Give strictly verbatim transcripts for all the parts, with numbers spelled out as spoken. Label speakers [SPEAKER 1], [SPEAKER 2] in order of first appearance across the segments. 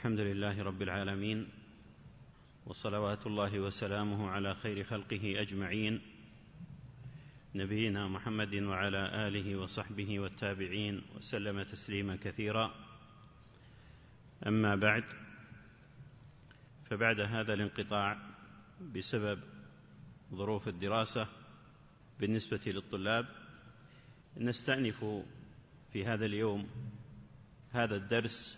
[SPEAKER 1] الحمد لله رب العالمين، وصلوات الله وسلامه على خير خلقه أجمعين، نبينا محمد وعلى آله وصحبه والتابعين وسلم تسليما كثيرا. أما بعد، فبعد هذا الانقطاع بسبب ظروف الدراسة بالنسبة للطلاب، نستأنف في هذا اليوم هذا الدرس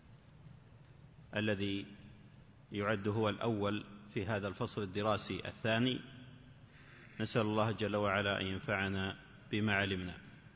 [SPEAKER 1] الذي يعد هو الأول في هذا الفصل الدراسي الثاني. نسأل الله جل وعلا أن ينفعنا بما علمنا.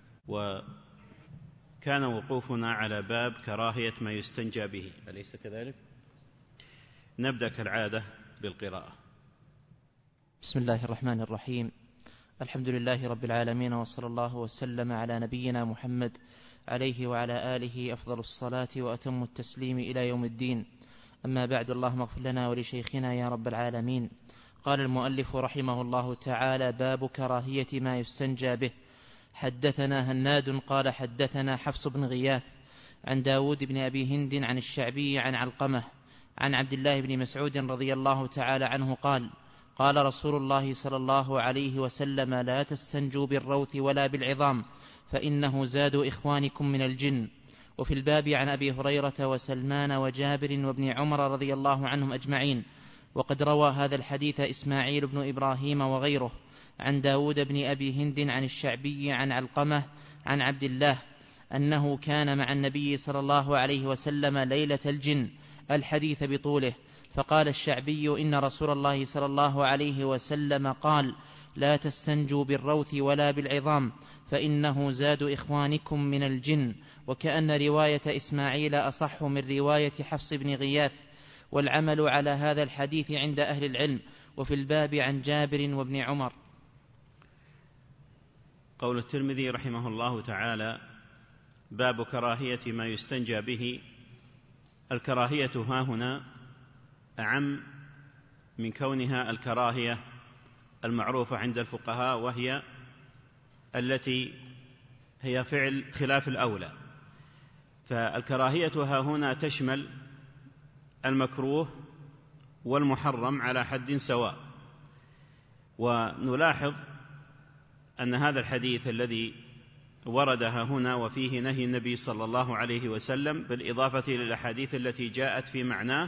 [SPEAKER 1] وكان وقوفنا على باب كراهية ما يستنجى به، أليس كذلك؟ نبدأ كالعادة بالقراءة.
[SPEAKER 2] بسم الله الرحمن الرحيم. الحمد لله رب العالمين، وصلى الله وسلم على نبينا محمد عليه وعلى آله أفضل الصلاة وأتم التسليم إلى يوم الدين. أما بعد، اللهم اغفر لنا ولشيخنا يا رب العالمين. قال المؤلف رحمه الله تعالى: باب كراهية ما يستنجى به. حدثنا هناد قال حدثنا حفص بن غياث عن داود بن أبي هند عن الشعبي عن علقمة عن عبد الله بن مسعود رضي الله تعالى عنه قال: قال رسول الله صلى الله عليه وسلم: لا تستنجوا بالروث ولا بالعظام، فإنه زاد إخوانكم من الجن. وفي الباب عن أبي هريرة وسلمان وجابر وابن عمر رضي الله عنهم أجمعين. وقد روى هذا الحديث إسماعيل بن إبراهيم وغيره عن داود بن أبي هند عن الشعبي عن علقمة عن عبد الله أنه كان مع النبي صلى الله عليه وسلم ليلة الجن، الحديث بطوله. فقال الشعبي: إن رسول الله صلى الله عليه وسلم قال: لا تستنجوا بالروث ولا بالعظام، فإنه زاد إخوانكم من الجن. وكأن رواية إسماعيل أصح من رواية حفص بن غياث، والعمل على هذا الحديث عند أهل العلم. وفي الباب عن جابر وابن عمر.
[SPEAKER 1] قول الترمذي رحمه الله تعالى: باب كراهية ما يستنجى به. الكراهية هاهنا أعم من كونها الكراهية المعروفة عند الفقهاء، وهي التي هي فعل خلاف الأولى. فالكراهية هاهنا تشمل المكروه والمحرم على حد سواء. ونلاحظ أن هذا الحديث الذي ورد هنا وفيه نهي النبي صلى الله عليه وسلم بالإضافة إلى الأحاديث التي جاءت في معناه،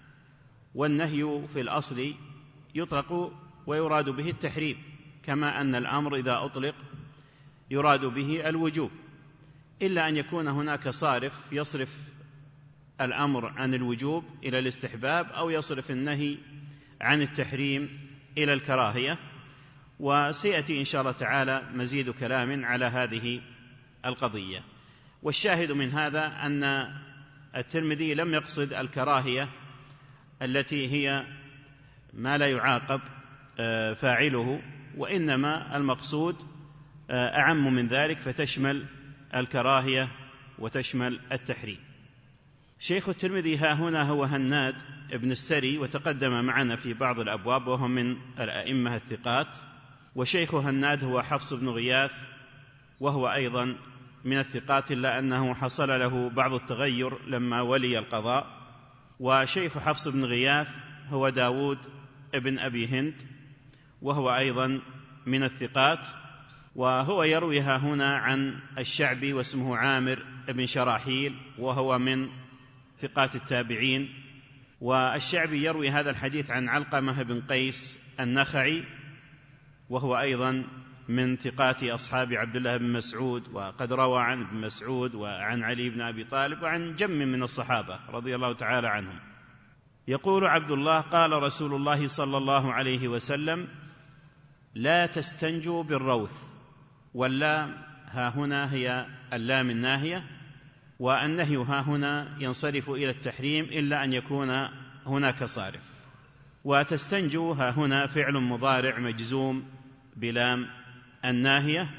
[SPEAKER 1] والنهي في الأصل يطلق ويراد به التحريم، كما أن الأمر إذا أطلق يراد به الوجوب، إلا أن يكون هناك صارف يصرف الأمر عن الوجوب إلى الاستحباب، أو يصرف النهي عن التحريم إلى الكراهية. وسيأتي إن شاء الله تعالى مزيد كلام على هذه القضية. والشاهد من هذا أن الترمذي لم يقصد الكراهية التي هي ما لا يعاقب فاعله، وإنما المقصود أعم من ذلك، فتشمل الكراهية وتشمل التحريم. شيخ الترمذي ها هنا هو هناد ابن السري، وتقدم معنا في بعض الأبواب وهو من الأئمة الثقات. وشيخ هناد هو حفص بن غياث، وهو أيضا من الثقات، إلا أنه حصل له بعض التغير لما ولي القضاء. وشيخ حفص بن غياث هو داود ابن أبي هند، وهو أيضا من الثقات. وهو يرويها هنا عن الشعبي، واسمه عامر بن شراحيل، وهو من ثقات التابعين. والشعبي يروي هذا الحديث عن علقمة بن قيس النخعي، وهو أيضا من ثقات أصحاب عبد الله بن مسعود، وقد روى عن ابن مسعود وعن علي بن أبي طالب وعن جم من الصحابة رضي الله تعالى عنهم. يقول عبد الله: قال رسول الله صلى الله عليه وسلم: لا تستنجوا بالروث. واللام ها هنا هي اللام الناهية، والنهي ها هنا ينصرف إلى التحريم إلا أن يكون هناك صارف. وتستنجوا ها هنا فعل مضارع مجزوم بلام الناهية،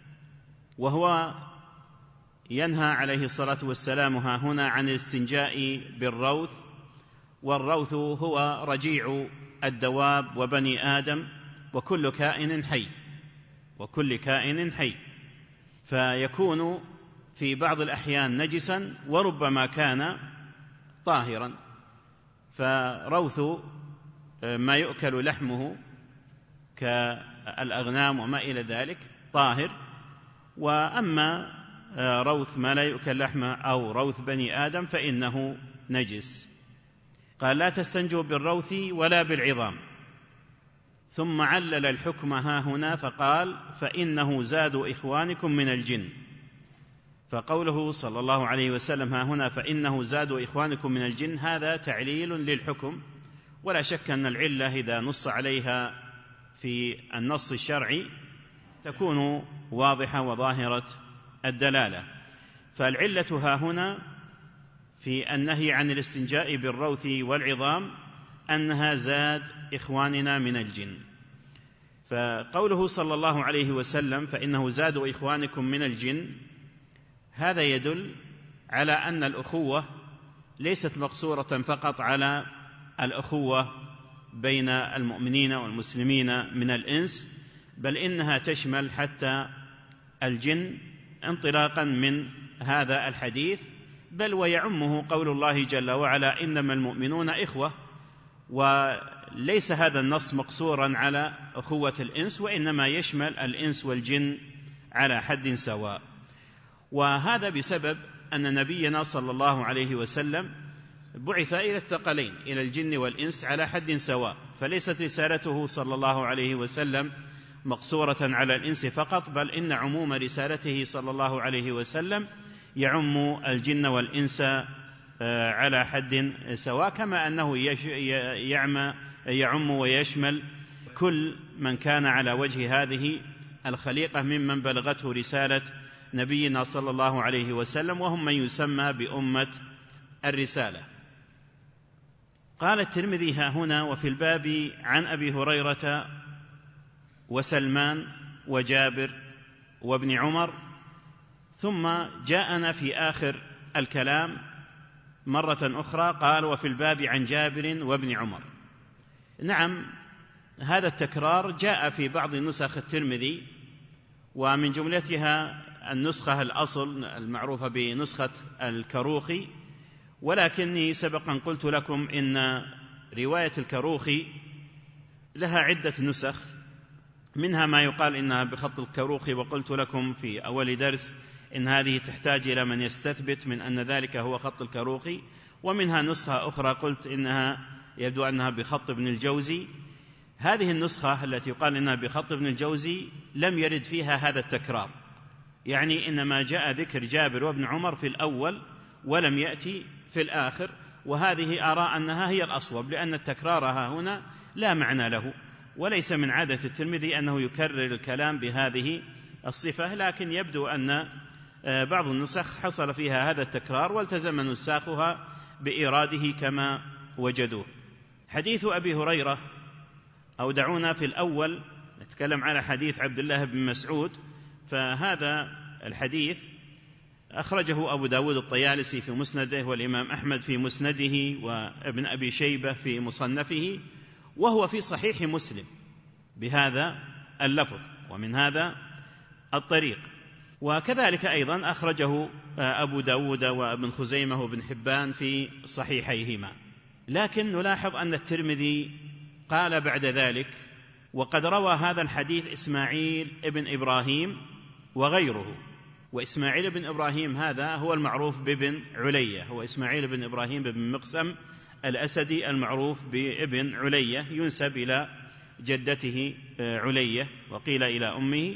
[SPEAKER 1] وهو ينهى عليه الصلاة والسلام ها هنا عن الاستنجاء بالروث. والروث هو رجيع الدواب وبني آدم وكل كائن حي وكل كائن حي فيكون في بعض الأحيان نجسا، وربما كان طاهرا، فروث ما يؤكل لحمه كالأغنام وما إلى ذلك طاهر، وأما روث ما لا يؤكل لحمه أو روث بني آدم فإنه نجس. قال: لا تستنجوا بالروث ولا بالعظام. ثم علل الحكم ها هنا فقال: فإنه زاد إخوانكم من الجن. فقوله صلى الله عليه وسلم ها هنا فإنه زاد إخوانكم من الجن، هذا تعليل للحكم، ولا شك أن العلة إذا نص عليها في النص الشرعي تكون واضحة وظاهرة الدلالة. فالعلة ها هنا في النهي عن الاستنجاء بالروث والعظام أنها زاد إخواننا من الجن. فقوله صلى الله عليه وسلم فإنه زاد إخوانكم من الجن، هذا يدل على أن الأخوة ليست مقصورة فقط على الأخوة بين المؤمنين والمسلمين من الإنس، بل إنها تشمل حتى الجن انطلاقا من هذا الحديث، بل ويعمه قول الله جل وعلا: إنما المؤمنون إخوة. وليس هذا النص مقصورا على أخوة الإنس، وإنما يشمل الإنس والجن على حد سواء. وهذا بسبب أن نبينا صلى الله عليه وسلم بعث إلى الثقلين، إلى الجن والإنس على حد سواء، فليست رسالته صلى الله عليه وسلم مقصورة على الإنس فقط، بل إن عموم رسالته صلى الله عليه وسلم يعم الجن والإنس على حد سواء، كما أنه يعم ويشمل كل من كان على وجه هذه الخليقة ممن بلغته رسالة نبينا صلى الله عليه وسلم، وهم من يسمى بأمة الرسالة. قال الترمذي ها هنا: وفي الباب عن أبي هريرة وسلمان وجابر وابن عمر. ثم جاءنا في آخر الكلام مرة أخرى قال: وفي الباب عن جابر وابن عمر. نعم، هذا التكرار جاء في بعض نسخ الترمذي، ومن جملتها النسخة الأصل المعروفة بنسخة الكروخي، ولكني سبقا قلت لكم إن رواية الكروخي لها عدة نسخ، منها ما يقال إنها بخط الكروخي، وقلت لكم في أول درس إن هذه تحتاج إلى من يستثبت من أن ذلك هو خط الكروخي، ومنها نسخة أخرى قلت إنها يبدو أنها بخط ابن الجوزي. هذه النسخة التي يقال إنها بخط ابن الجوزي لم يرد فيها هذا التكرار، يعني إنما جاء ذكر جابر وابن عمر في الأول ولم يأتي في الآخر، وهذه أرى أنها هي الأصوب، لأن التكرار هنا لا معنى له، وليس من عادة الترمذي أنه يكرر الكلام بهذه الصفة، لكن يبدو أن بعض النسخ حصل فيها هذا التكرار والتزم نساخها بإيراده كما وجدوه. حديث أبي هريرة، أو دعونا في الأول نتكلم على حديث عبد الله بن مسعود. فهذا الحديث أخرجه أبو داود الطيالسي في مسنده، والإمام أحمد في مسنده، وابن أبي شيبة في مصنفه، وهو في صحيح مسلم بهذا اللفظ ومن هذا الطريق، وكذلك أيضا أخرجه أبو داود وابن خزيمة وابن حبان في صحيحيهما. لكن نلاحظ أن الترمذي قال بعد ذلك: وقد روى هذا الحديث إسماعيل ابن إبراهيم وغيره. وإسماعيل بن إبراهيم هذا هو المعروف بابن علية، هو إسماعيل بن إبراهيم بن مقسم الأسدي المعروف بابن علية، ينسب إلى جدته علية وقيل إلى أمه.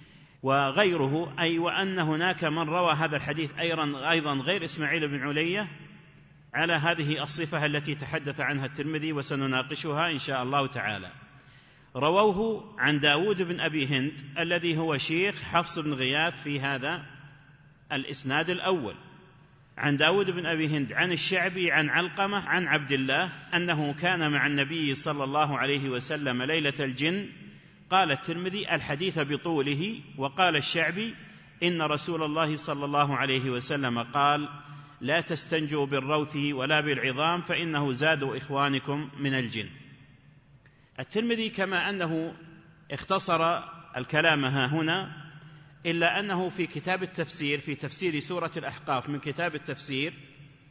[SPEAKER 1] وغيره أي وأن هناك من روى هذا الحديث أيضا غير إسماعيل بن علية على هذه الصفة التي تحدث عنها الترمذي، وسنناقشها إن شاء الله تعالى. رووه عن داود بن أبي هند الذي هو شيخ حفص بن غياث في هذا الإسناد الأول، عن داود بن أبي هند عن الشعبي عن علقمة عن عبد الله أنه كان مع النبي صلى الله عليه وسلم ليلة الجن. قال الترمذي: الحديث بطوله. وقال الشعبي: إن رسول الله صلى الله عليه وسلم قال: لا تستنجوا بالروث ولا بالعظام فإنه زاد إخوانكم من الجن. الترمذي كما أنه اختصر الكلام ها هنا، إلا أنه في كتاب التفسير، في تفسير سورة الأحقاف من كتاب التفسير،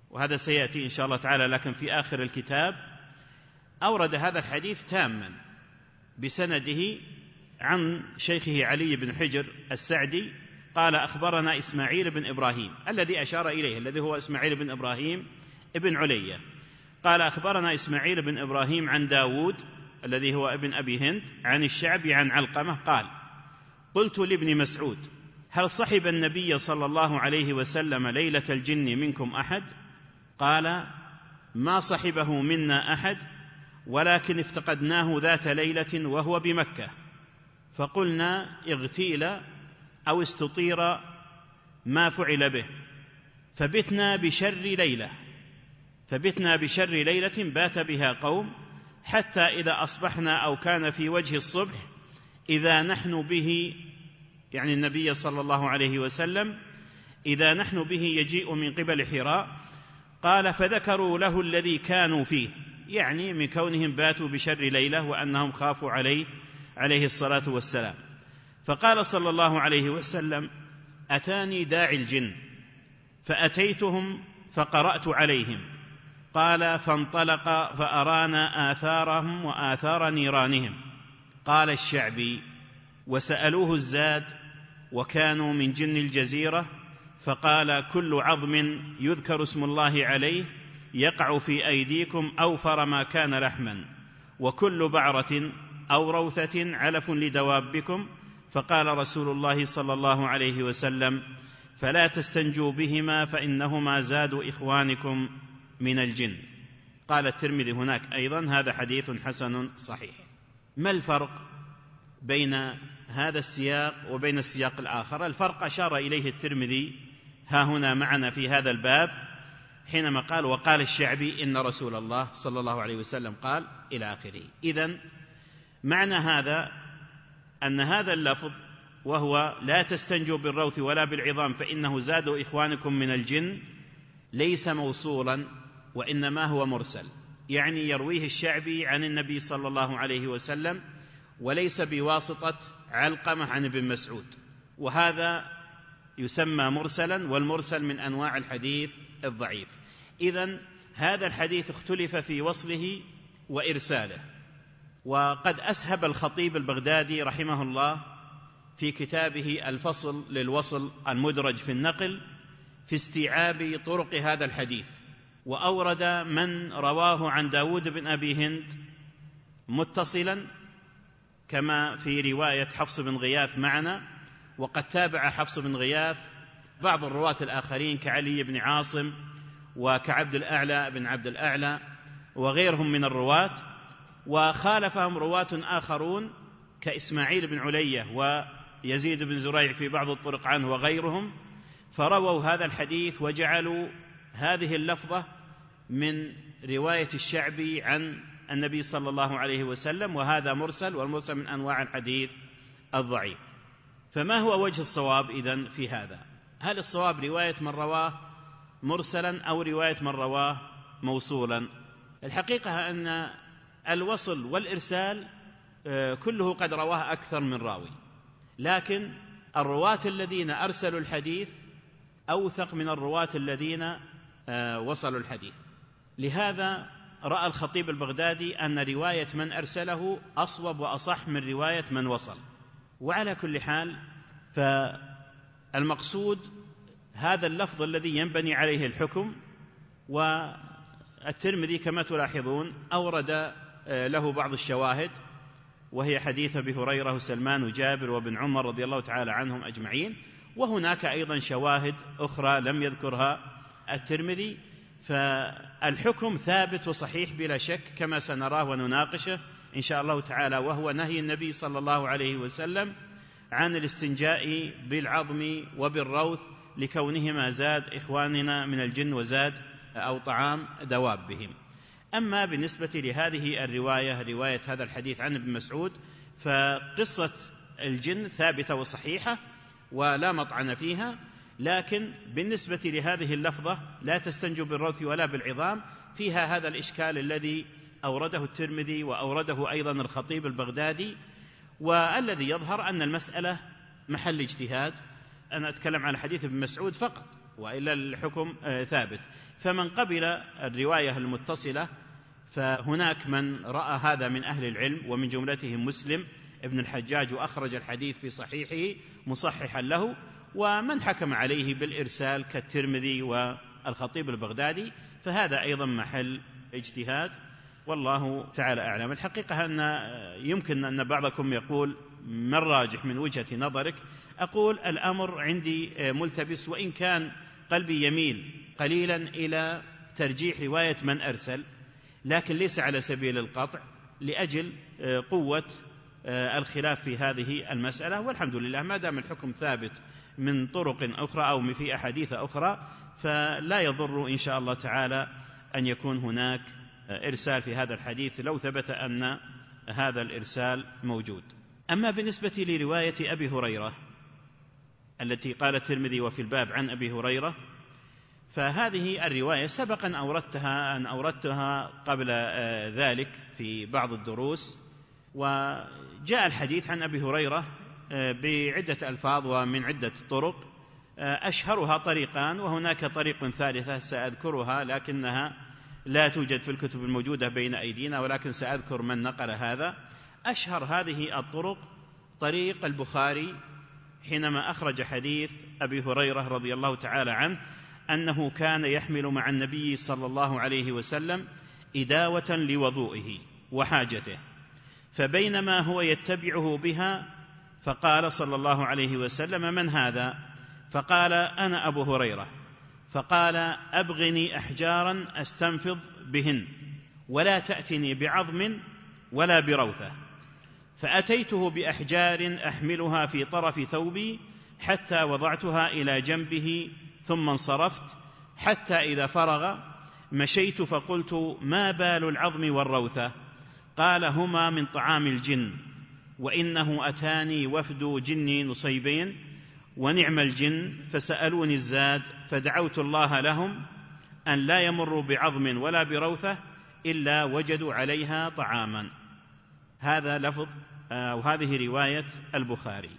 [SPEAKER 1] وهذا سيأتي إن شاء الله تعالى، لكن في آخر الكتاب أورد هذا الحديث تاما بسنده عن شيخه علي بن حجر السعدي قال أخبرنا إسماعيل بن إبراهيم الذي أشار إليه، الذي هو إسماعيل بن إبراهيم ابن علية، قال أخبرنا إسماعيل بن إبراهيم عن داود الذي هو ابن أبي هند عن الشعبي عن علقمة قال قلت لابن مسعود هل صحب النبي صلى الله عليه وسلم ليلة الجن منكم أحد؟ قال ما صحبه منا أحد، ولكن افتقدناه ذات ليلة وهو بمكة، فقلنا اغتيل أو استطير ما فعل به، فبتنا بشر ليلة فبتنا بشر ليلة بات بها قوم، حتى إذا أصبحنا أو كان في وجه الصبح إذا نحن به، يعني النبي صلى الله عليه وسلم، إذا نحن به يجيء من قبل حراء. قال فذكروا له الذي كانوا فيه، يعني من كونهم باتوا بشر ليلة وأنهم خافوا عليه عليه الصلاة والسلام. فقال صلى الله عليه وسلم أتاني داعي الجن فأتيتهم فقرأت عليهم. قال فانطلق فأرانا آثارهم وآثار نيرانهم. قال الشعبي وسألوه الزاد وكانوا من جن الجزيرة، فقال كل عظم يذكر اسم الله عليه يقع في أيديكم أوفر ما كان لحما، وكل بعرة أو روثة علف لدوابكم. فقال رسول الله صلى الله عليه وسلم فلا تستنجوا بهما فإنهما زاد إخوانكم من الجن. قال الترمذي هناك أيضا هذا حديث حسن صحيح. ما الفرق بين هذا السياق وبين السياق الآخر؟ الفرق أشار إليه الترمذي ها هنا معنا في هذا الباب حينما قال وقال الشعبي إن رسول الله صلى الله عليه وسلم قال إلى آخره. إذن معنى هذا أن هذا اللفظ وهو لا تستنجوا بالروث ولا بالعظام فإنه زاد إخوانكم من الجن ليس موصولا، وإنما هو مرسل، يعني يرويه الشعبي عن النبي صلى الله عليه وسلم وليس بواسطة علقمة عن ابن مسعود، وهذا يسمى مرسلا، والمرسل من أنواع الحديث الضعيف. إذن هذا الحديث اختلف في وصله وإرساله، وقد أسهب الخطيب البغدادي رحمه الله في كتابه الفصل للوصل المدرج في النقل في استيعاب طرق هذا الحديث، وأورد من رواه عن داود بن أبي هند متصلا كما في رواية حفص بن غياث معنا، وقد تابع حفص بن غياث بعض الرواة الآخرين كعلي بن عاصم وكعبد الأعلى بن عبد الأعلى وغيرهم من الرواة، وخالفهم رواة آخرون كإسماعيل بن علية ويزيد بن زريع في بعض الطرق عنه وغيرهم، فرووا هذا الحديث وجعلوا هذه اللفظة من رواية الشعبي عن النبي صلى الله عليه وسلم، وهذا مرسل، والمرسل من أنواع الحديث الضعيف. فما هو وجه الصواب إذن في هذا؟ هل الصواب رواية من رواه مرسلا أو رواية من رواه موصولا؟ الحقيقة أن الوصل والإرسال كله قد رواه أكثر من راوي، لكن الرواة الذين أرسلوا الحديث أوثق من الرواة الذين وصلوا الحديث. لهذا رأى الخطيب البغدادي أن رواية من أرسله أصوب وأصح من رواية من وصل. وعلى كل حال فالمقصود هذا اللفظ الذي ينبني عليه الحكم، والترمذي كما تلاحظون أورد له بعض الشواهد، وهي حديث أبي هريرة وسلمان وجابر وابن عمر رضي الله تعالى عنهم أجمعين، وهناك أيضا شواهد أخرى لم يذكرها الترمذي. فالحكم ثابت وصحيح بلا شك كما سنراه ونناقشه إن شاء الله تعالى، وهو نهي النبي صلى الله عليه وسلم عن الاستنجاء بالعظم وبالروث لكونهما زاد إخواننا من الجن وزاد أو طعام دوابهم. أما بالنسبة لهذه الرواية، رواية هذا الحديث عن ابن مسعود، فقصة الجن ثابتة وصحيحة ولا مطعن فيها، لكن بالنسبة لهذه اللفظة لا تستنجوا بالروث ولا بالعظام فيها هذا الإشكال الذي أورده الترمذي وأورده أيضا الخطيب البغدادي، والذي يظهر أن المسألة محل اجتهاد. أنا أتكلم عن حديث ابن مسعود فقط، وإلا الحكم ثابت. فمن قبل الرواية المتصلة فهناك من رأى هذا من أهل العلم، ومن جملتهم مسلم ابن الحجاج، وأخرج الحديث في صحيحه مصححا له، ومن حكم عليه بالإرسال كالترمذي والخطيب البغدادي، فهذا أيضا محل اجتهاد والله تعالى أعلم. الحقيقة أن يمكن أن بعضكم يقول ما الراجح من وجهة نظرك؟ أقول الأمر عندي ملتبس، وإن كان قلبي يميل قليلا إلى ترجيح رواية من أرسل، لكن ليس على سبيل القطع، لأجل قوة الخلاف في هذه المسألة. والحمد لله ما دام الحكم ثابت من طرق أخرى أو في أحاديث أخرى، فلا يضر إن شاء الله تعالى أن يكون هناك إرسال في هذا الحديث لو ثبت أن هذا الإرسال موجود. أما بالنسبة لرواية أبي هريرة التي قال الترمذي وفي الباب عن أبي هريرة، فهذه الرواية سبق أن أوردتها أن أوردتها قبل ذلك في بعض الدروس، وجاء الحديث عن أبي هريرة بعدة ألفاظ ومن عدة طرق، أشهرها طريقان، وهناك طريق ثالثة سأذكرها لكنها لا توجد في الكتب الموجودة بين أيدينا، ولكن سأذكر من نقل هذا. أشهر هذه الطرق طريق البخاري حينما أخرج حديث أبي هريرة رضي الله تعالى عنه أنه كان يحمل مع النبي صلى الله عليه وسلم إداوة لوضوئه وحاجته، فبينما هو يتبعه بها فقال صلى الله عليه وسلم: من هذا؟ فقال: أنا أبو هريرة. فقال: أبغني أحجارا أستنفض بهن، ولا تأتني بعظم ولا بروثة. فأتيته بأحجار أحملها في طرف ثوبي حتى وضعتها إلى جنبه، ثم انصرفت حتى إذا فرغ مشيت فقلت: ما بال العظم والروثة؟ قال: هما من طعام الجن، وإنه أتاني وفد جني نصيبين ونعم الجن فسألوني الزاد، فدعوت الله لهم أن لا يمروا بعظم ولا بروثة إلا وجدوا عليها طعاما. هذا لفظ أو هذه رواية البخاري.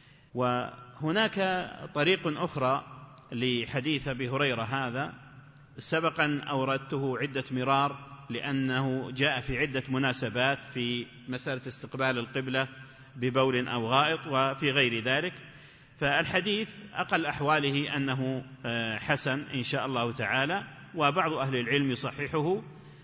[SPEAKER 1] وهناك طريق أخرى لحديث أبي هريرة هذا سبقا أوردته عدة مرار، لأنه جاء في عدة مناسبات في مسألة استقبال القبلة ببول أو غائط وفي غير ذلك، فالحديث أقل أحواله أنه حسن إن شاء الله تعالى، وبعض أهل العلم يصححه.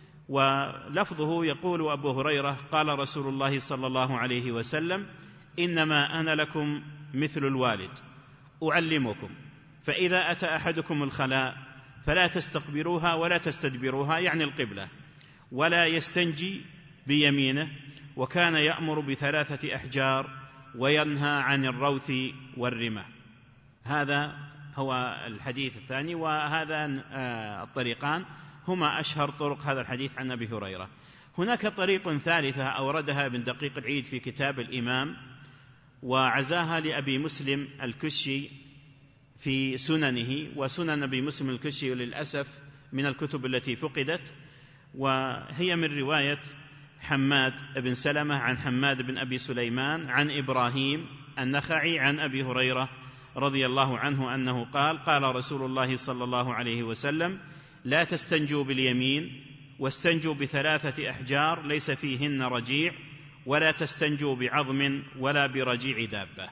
[SPEAKER 1] ولفظه يقول أبو هريرة: قال رسول الله صلى الله عليه وسلم: إنما أنا لكم مثل الوالد أعلمكم، فإذا أتى أحدكم الخلاء فلا تستقبلوها ولا تستدبروها، يعني القبلة، ولا يستنجي بيمينه، وكان يأمر بثلاثة أحجار وينهى عن الروث والرمة. هذا هو الحديث الثاني، وهذا الطريقان هما أشهر طرق هذا الحديث عن أبي هريرة. هناك طريق ثالثة أوردها ابن دقيق العيد في كتاب الإمام، وعزاها لأبي مسلم الكشي في سننه، وسنن أبي مسلم الكشي للأسف من الكتب التي فقدت، وهي من رواية حماد بن سلمة عن حماد بن أبي سليمان عن إبراهيم النخعي عن أبي هريرة رضي الله عنه أنه قال: قال رسول الله صلى الله عليه وسلم: لا تستنجوا باليمين، واستنجوا بثلاثة أحجار ليس فيهن رجيع، ولا تستنجوا بعظم ولا برجيع دابة.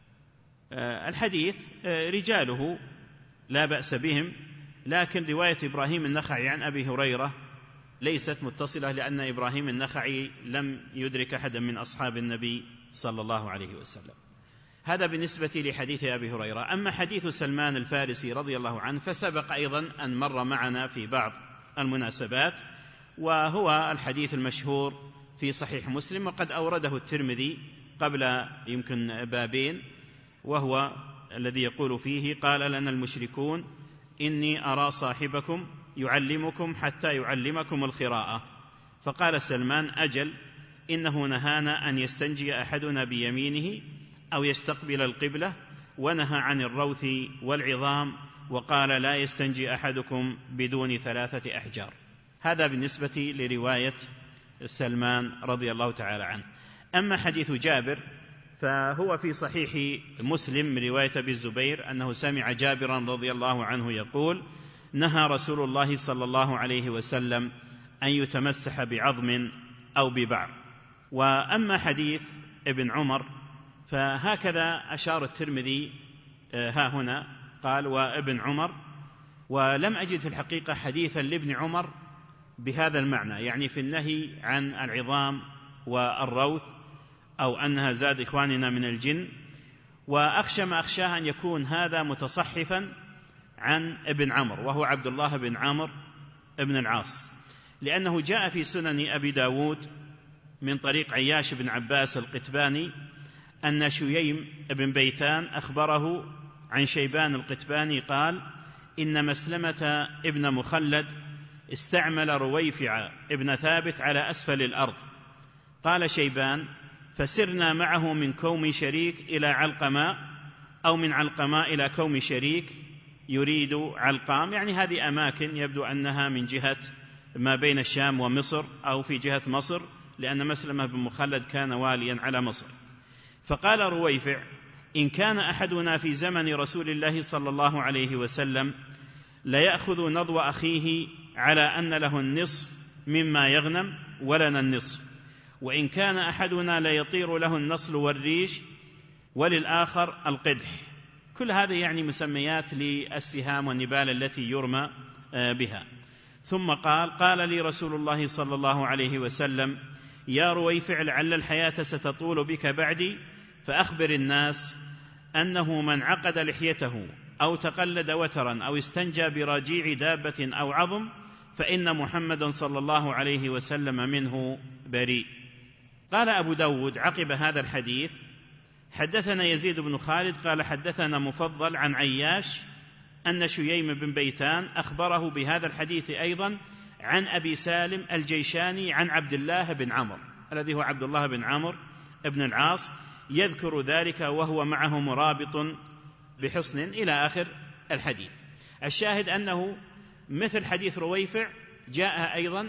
[SPEAKER 1] الحديث رجاله لا بأس بهم، لكن رواية إبراهيم النخعي عن أبي هريرة ليست متصلة، لأن إبراهيم النخعي لم يدرك أحدا من أصحاب النبي صلى الله عليه وسلم. هذا بالنسبة لحديث أبي هريرة. أما حديث سلمان الفارسي رضي الله عنه فسبق أيضا أن مر معنا في بعض المناسبات، وهو الحديث المشهور في صحيح مسلم، وقد أورده الترمذي قبل يمكن بابين، وهو الذي يقول فيه: قال لنا المشركون إني أرى صاحبكم يعلمكم حتى يعلمكم القراءة. فقال سلمان: أجل، إنه نهانا أن يستنجي أحدنا بيمينه أو يستقبل القبلة، ونهى عن الروث والعظام، وقال: لا يستنجي أحدكم بدون ثلاثة أحجار. هذا بالنسبة لرواية سلمان رضي الله تعالى عنه. أما حديث جابر فهو في صحيح مسلم من رواية أبي الزبير أنه سمع جابرا رضي الله عنه يقول: نهى رسول الله صلى الله عليه وسلم أن يتمسح بعظم أو ببعض. وأما حديث ابن عمر فهكذا أشار الترمذي ها هنا، قال وابن عمر، ولم أجد في الحقيقة حديثا لابن عمر بهذا المعنى، يعني في النهي عن العظام والروث أو أنها زاد إخواننا من الجن. وأخشى ما أخشاه أن يكون هذا متصحفا عن ابن عمرو وهو عبد الله بن عمرو بن العاص، لأنه جاء في سنن أبي داود من طريق عياش بن عباس القتباني أن شييم بن بيتان أخبره عن شيبان القتباني قال: إن مسلمة ابن مخلد استعمل رويفع ابن ثابت على أسفل الأرض. قال شيبان: فسرنا معه من كوم شريك إلى علقماء، أو من علقماء إلى كوم شريك، يريد علقام، يعني هذه أماكن يبدو أنها من جهة ما بين الشام ومصر أو في جهة مصر، لأن مسلمة بن مخلد كان واليا على مصر. فقال رويفع: إن كان أحدنا في زمن رسول الله صلى الله عليه وسلم ليأخذ نضو أخيه على أن له النصف مما يغنم ولنا النصف، وإن كان أحدنا ليطير له النصل والريش وللآخر القدح. كل هذا يعني مسميات للسهام والنبال التي يرمى بها. ثم قال: قال لي رسول الله صلى الله عليه وسلم: يا رويفع، لعل الحياة ستطول بك بعدي، فأخبر الناس أنه من عقد لحيته أو تقلد وترا أو استنجى براجيع دابة أو عظم فإن محمدا صلى الله عليه وسلم منه بريء. قال أبو داود عقب هذا الحديث: حدثنا يزيد بن خالد قال حدثنا مفضل عن عياش أن شييم بن بيتان أخبره بهذا الحديث أيضا عن أبي سالم الجيشاني عن عبد الله بن عمرو الذي هو عبد الله بن عمرو بن العاص، يذكر ذلك وهو معه مرابط بحصن إلى آخر الحديث. الشاهد أنه مثل حديث رويفع جاء أيضا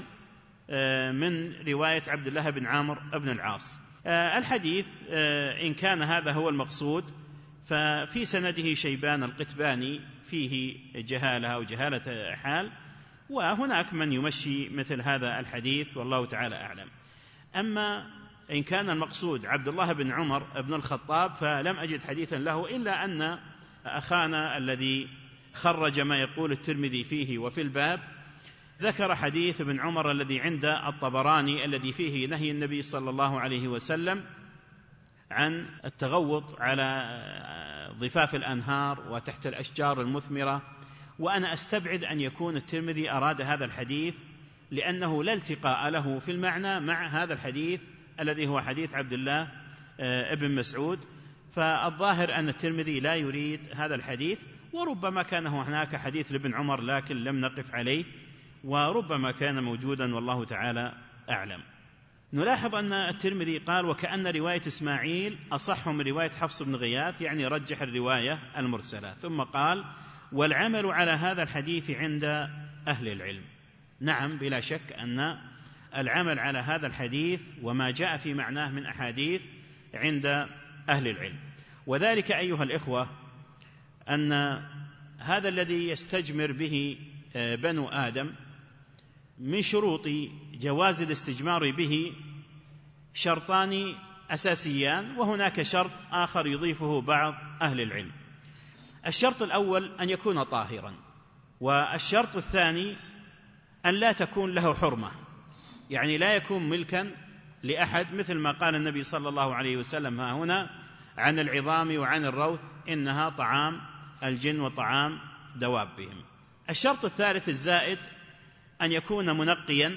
[SPEAKER 1] من رواية عبد الله بن عمرو بن العاص. الحديث إن كان هذا هو المقصود ففي سنده شيبان القتباني فيه جهالة أو جهالة حال، وهناك من يمشي مثل هذا الحديث والله تعالى أعلم. أما إن كان المقصود عبد الله بن عمر بن الخطاب فلم أجد حديثا له، إلا أن أخانا الذي خرج ما يقول الترمذي فيه وفي الباب ذكر حديث ابن عمر الذي عند الطبراني الذي فيه نهي النبي صلى الله عليه وسلم عن التغوط على ضفاف الأنهار وتحت الأشجار المثمرة. وأنا أستبعد أن يكون الترمذي أراد هذا الحديث، لأنه لا التقاء له في المعنى مع هذا الحديث الذي هو حديث عبد الله ابن مسعود. فالظاهر أن الترمذي لا يريد هذا الحديث، وربما كان هناك حديث لابن عمر لكن لم نقف عليه، وربما كان موجودا والله تعالى أعلم. نلاحظ أن الترمذي قال: وكأن رواية إسماعيل أصح من رواية حفص بن غياث، يعني رجح الرواية المرسلة. ثم قال: والعمل على هذا الحديث عند أهل العلم. نعم، بلا شك أن العمل على هذا الحديث وما جاء في معناه من أحاديث عند أهل العلم. وذلك أيها الإخوة أن هذا الذي يستجمر به بنو آدم من شروط جواز الاستجمار به شرطان أساسيان، وهناك شرط آخر يضيفه بعض أهل العلم. الشرط الأول أن يكون طاهرا، والشرط الثاني أن لا تكون له حرمة، يعني لا يكون ملكا لأحد، مثل ما قال النبي صلى الله عليه وسلم ها هنا عن العظام وعن الروث إنها طعام الجن وطعام دوابهم. الشرط الثالث الزائد أن يكون منقيا،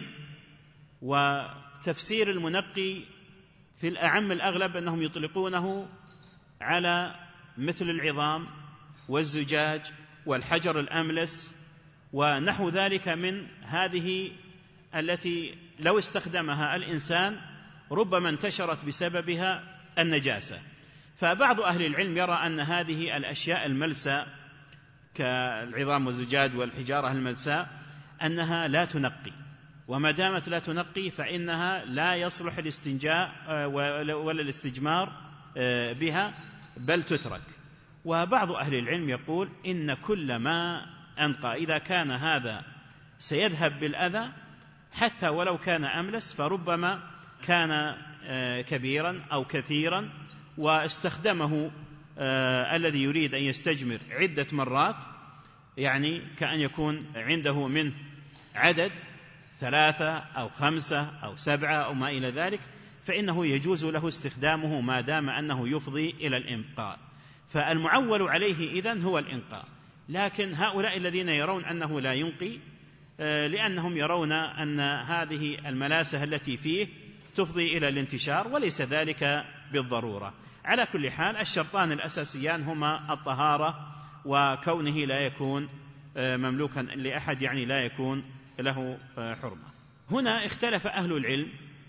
[SPEAKER 1] وتفسير المنقي في الأعم الأغلب أنهم يطلقونه على مثل العظام والزجاج والحجر الأملس ونحو ذلك من هذه التي لو استخدمها الإنسان ربما انتشرت بسببها النجاسة. فبعض أهل العلم يرى أن هذه الأشياء الملساء كالعظام والزجاج والحجارة الملساء أنها لا تنقي، وما دامت لا تنقي فإنها لا يصلح الاستنجاء ولا الاستجمار بها، بل تترك. وبعض أهل العلم يقول إن كل ما أنقى، إذا كان هذا سيذهب بالأذى حتى ولو كان أملس، فربما كان كبيرا أو كثيرا واستخدمه الذي يريد أن يستجمر عدة مرات، يعني كأن يكون عنده منه عدد ثلاثة أو خمسة أو سبعة أو ما إلى ذلك، فإنه يجوز له استخدامه ما دام أنه يفضي إلى الإنقاء. فالمعول عليه إذن هو الإنقاء. لكن هؤلاء الذين يرون أنه لا ينقي لأنهم يرون أن هذه الملاسة التي فيه تفضي إلى الانتشار، وليس ذلك بالضرورة. على كل حال الشرطان الأساسيان هما الطهارة وكونه لا يكون مملوكا لأحد، يعني لا يكون له حرمة. هنا اختلف أهل العلم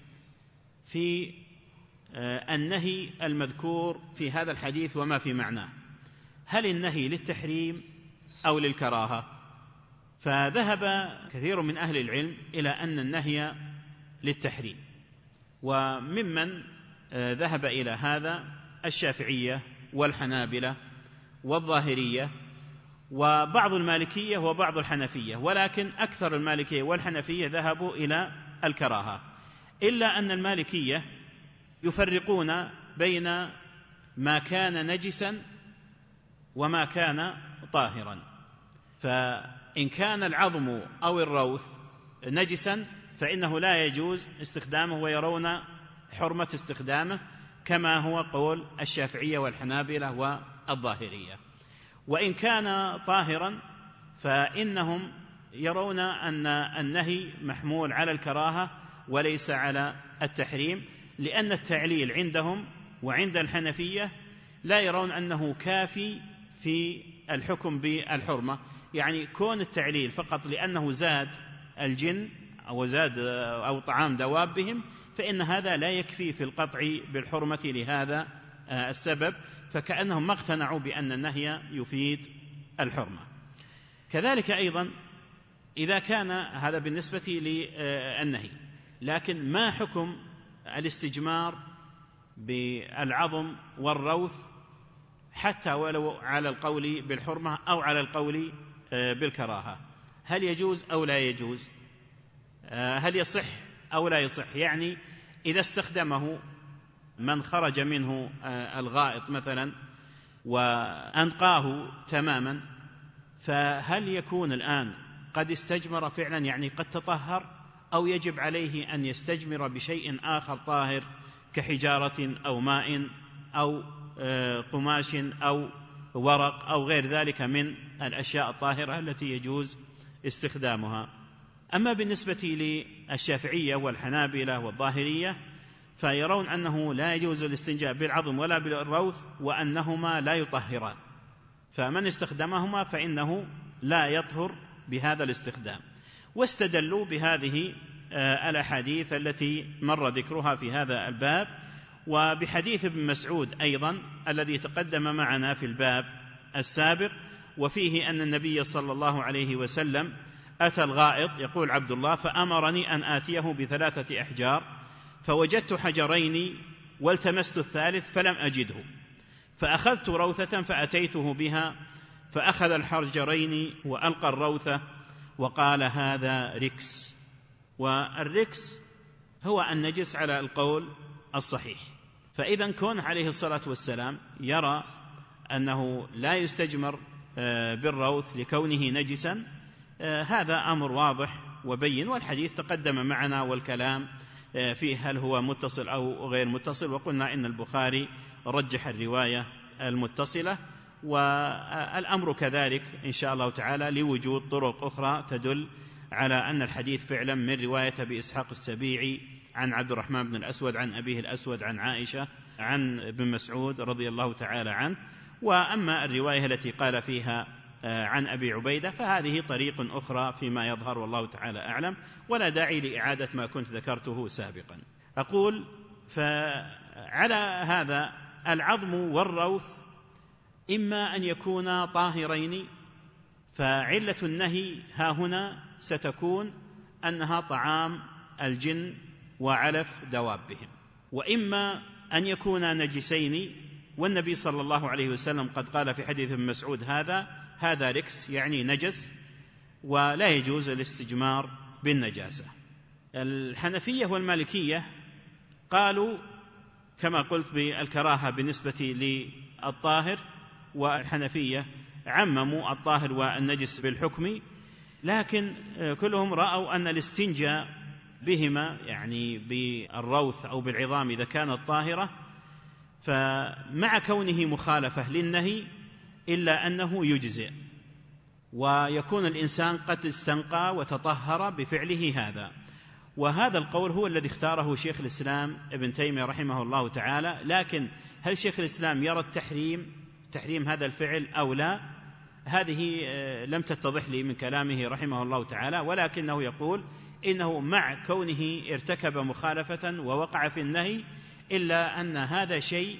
[SPEAKER 1] في النهي المذكور في هذا الحديث وما في معناه، هل النهي للتحريم أو للكراهة؟ فذهب كثير من أهل العلم إلى أن النهي للتحريم، وممن ذهب إلى هذا الشافعية والحنابلة والظاهرية وبعض المالكية وبعض الحنفية، ولكن أكثر المالكية والحنفية ذهبوا إلى الكراهة، إلا أن المالكية يفرقون بين ما كان نجسا وما كان طاهرا. فإن كان العظم أو الروث نجسا فإنه لا يجوز استخدامه، ويرون حرمة استخدامه كما هو قول الشافعية والحنابلة والظاهرية. وإن كان طاهرا فإنهم يرون أن النهي محمول على الكراهة وليس على التحريم، لأن التعليل عندهم وعند الحنفية لا يرون أنه كافي في الحكم بالحرمة. يعني كون التعليل فقط لأنه زاد الجن أو زاد أو طعام دوابهم، فإن هذا لا يكفي في القطع بالحرمة لهذا السبب، فكأنهم ما اقتنعوا بأن النهي يفيد الحرمة. كذلك أيضا إذا كان هذا بالنسبة للنهي، لكن ما حكم الاستجمار بالعظم والروث حتى ولو على القول بالحرمة أو على القول بالكراهة؟ هل يجوز أو لا يجوز؟ هل يصح أو لا يصح؟ يعني إذا استخدمه من خرج منه الغائط مثلا وأنقاه تماما، فهل يكون الآن قد استجمر فعلا، يعني قد تطهر، أو يجب عليه أن يستجمر بشيء آخر طاهر كحجارة أو ماء أو قماش أو ورق أو غير ذلك من الأشياء الطاهرة التي يجوز استخدامها؟ أما بالنسبة للشافعية والحنابلة والظاهرية فيرون أنه لا يجوز الاستنجاء بالعظم ولا بالروث، وأنهما لا يطهران، فمن استخدمهما فإنه لا يطهر بهذا الاستخدام. واستدلوا بهذه الأحاديث التي مر ذكرها في هذا الباب، وبحديث ابن مسعود أيضا الذي تقدم معنا في الباب السابق، وفيه أن النبي صلى الله عليه وسلم أتى الغائط، يقول عبد الله: فأمرني أن آتيه بثلاثة أحجار فوجدت حجرين والتمست الثالث فلم أجده، فأخذت روثة فأتيته بها فأخذ الحجرين وألقى الروثة وقال: هذا ركس. والركس هو النجس على القول الصحيح. فإذا كون عليه الصلاة والسلام يرى أنه لا يستجمر بالروث لكونه نجسا، هذا أمر واضح وبين، والحديث تقدم معنا والكلام فيه هل هو متصل أو غير متصل، وقلنا إن البخاري رجح الرواية المتصلة، والأمر كذلك إن شاء الله تعالى لوجود طرق أخرى تدل على أن الحديث فعلا من رواية أبي إسحاق السبيعي عن عبد الرحمن بن الأسود عن أبيه الأسود عن عائشة عن ابن مسعود رضي الله تعالى عنه. وأما الرواية التي قال فيها عن أبي عبيدة فهذه طريق أخرى فيما يظهر والله تعالى أعلم، ولا داعي لإعادة ما كنت ذكرته سابقا. أقول فعلى هذا العظم والروث إما أن يكونا طاهرين، فعلة النهي ها هنا ستكون أنها طعام الجن وعلف دوابهم، وإما أن يكونا نجسين، والنبي صلى الله عليه وسلم قد قال في حديث ابن مسعود هذا: هذا ركس يعني نجس ولا يجوز الاستجمار بالنجاسة. الحنفية والمالكية قالوا كما قلت بالكراهة بالنسبة للطاهر، والحنفية عمموا الطاهر والنجس بالحكم، لكن كلهم رأوا أن الاستنجاء بهما يعني بالروث أو بالعظام إذا كانت طاهرة فمع كونه مخالفة للنهي إلا أنه يجزئ، ويكون الإنسان قد استنقى وتطهر بفعله هذا. وهذا القول هو الذي اختاره شيخ الإسلام ابن تيمية رحمه الله تعالى. لكن هل شيخ الإسلام يرى التحريم تحريم هذا الفعل أو لا؟ هذه لم تتضح لي من كلامه رحمه الله تعالى، ولكنه يقول إنه مع كونه ارتكب مخالفة ووقع في النهي إلا أن هذا شيء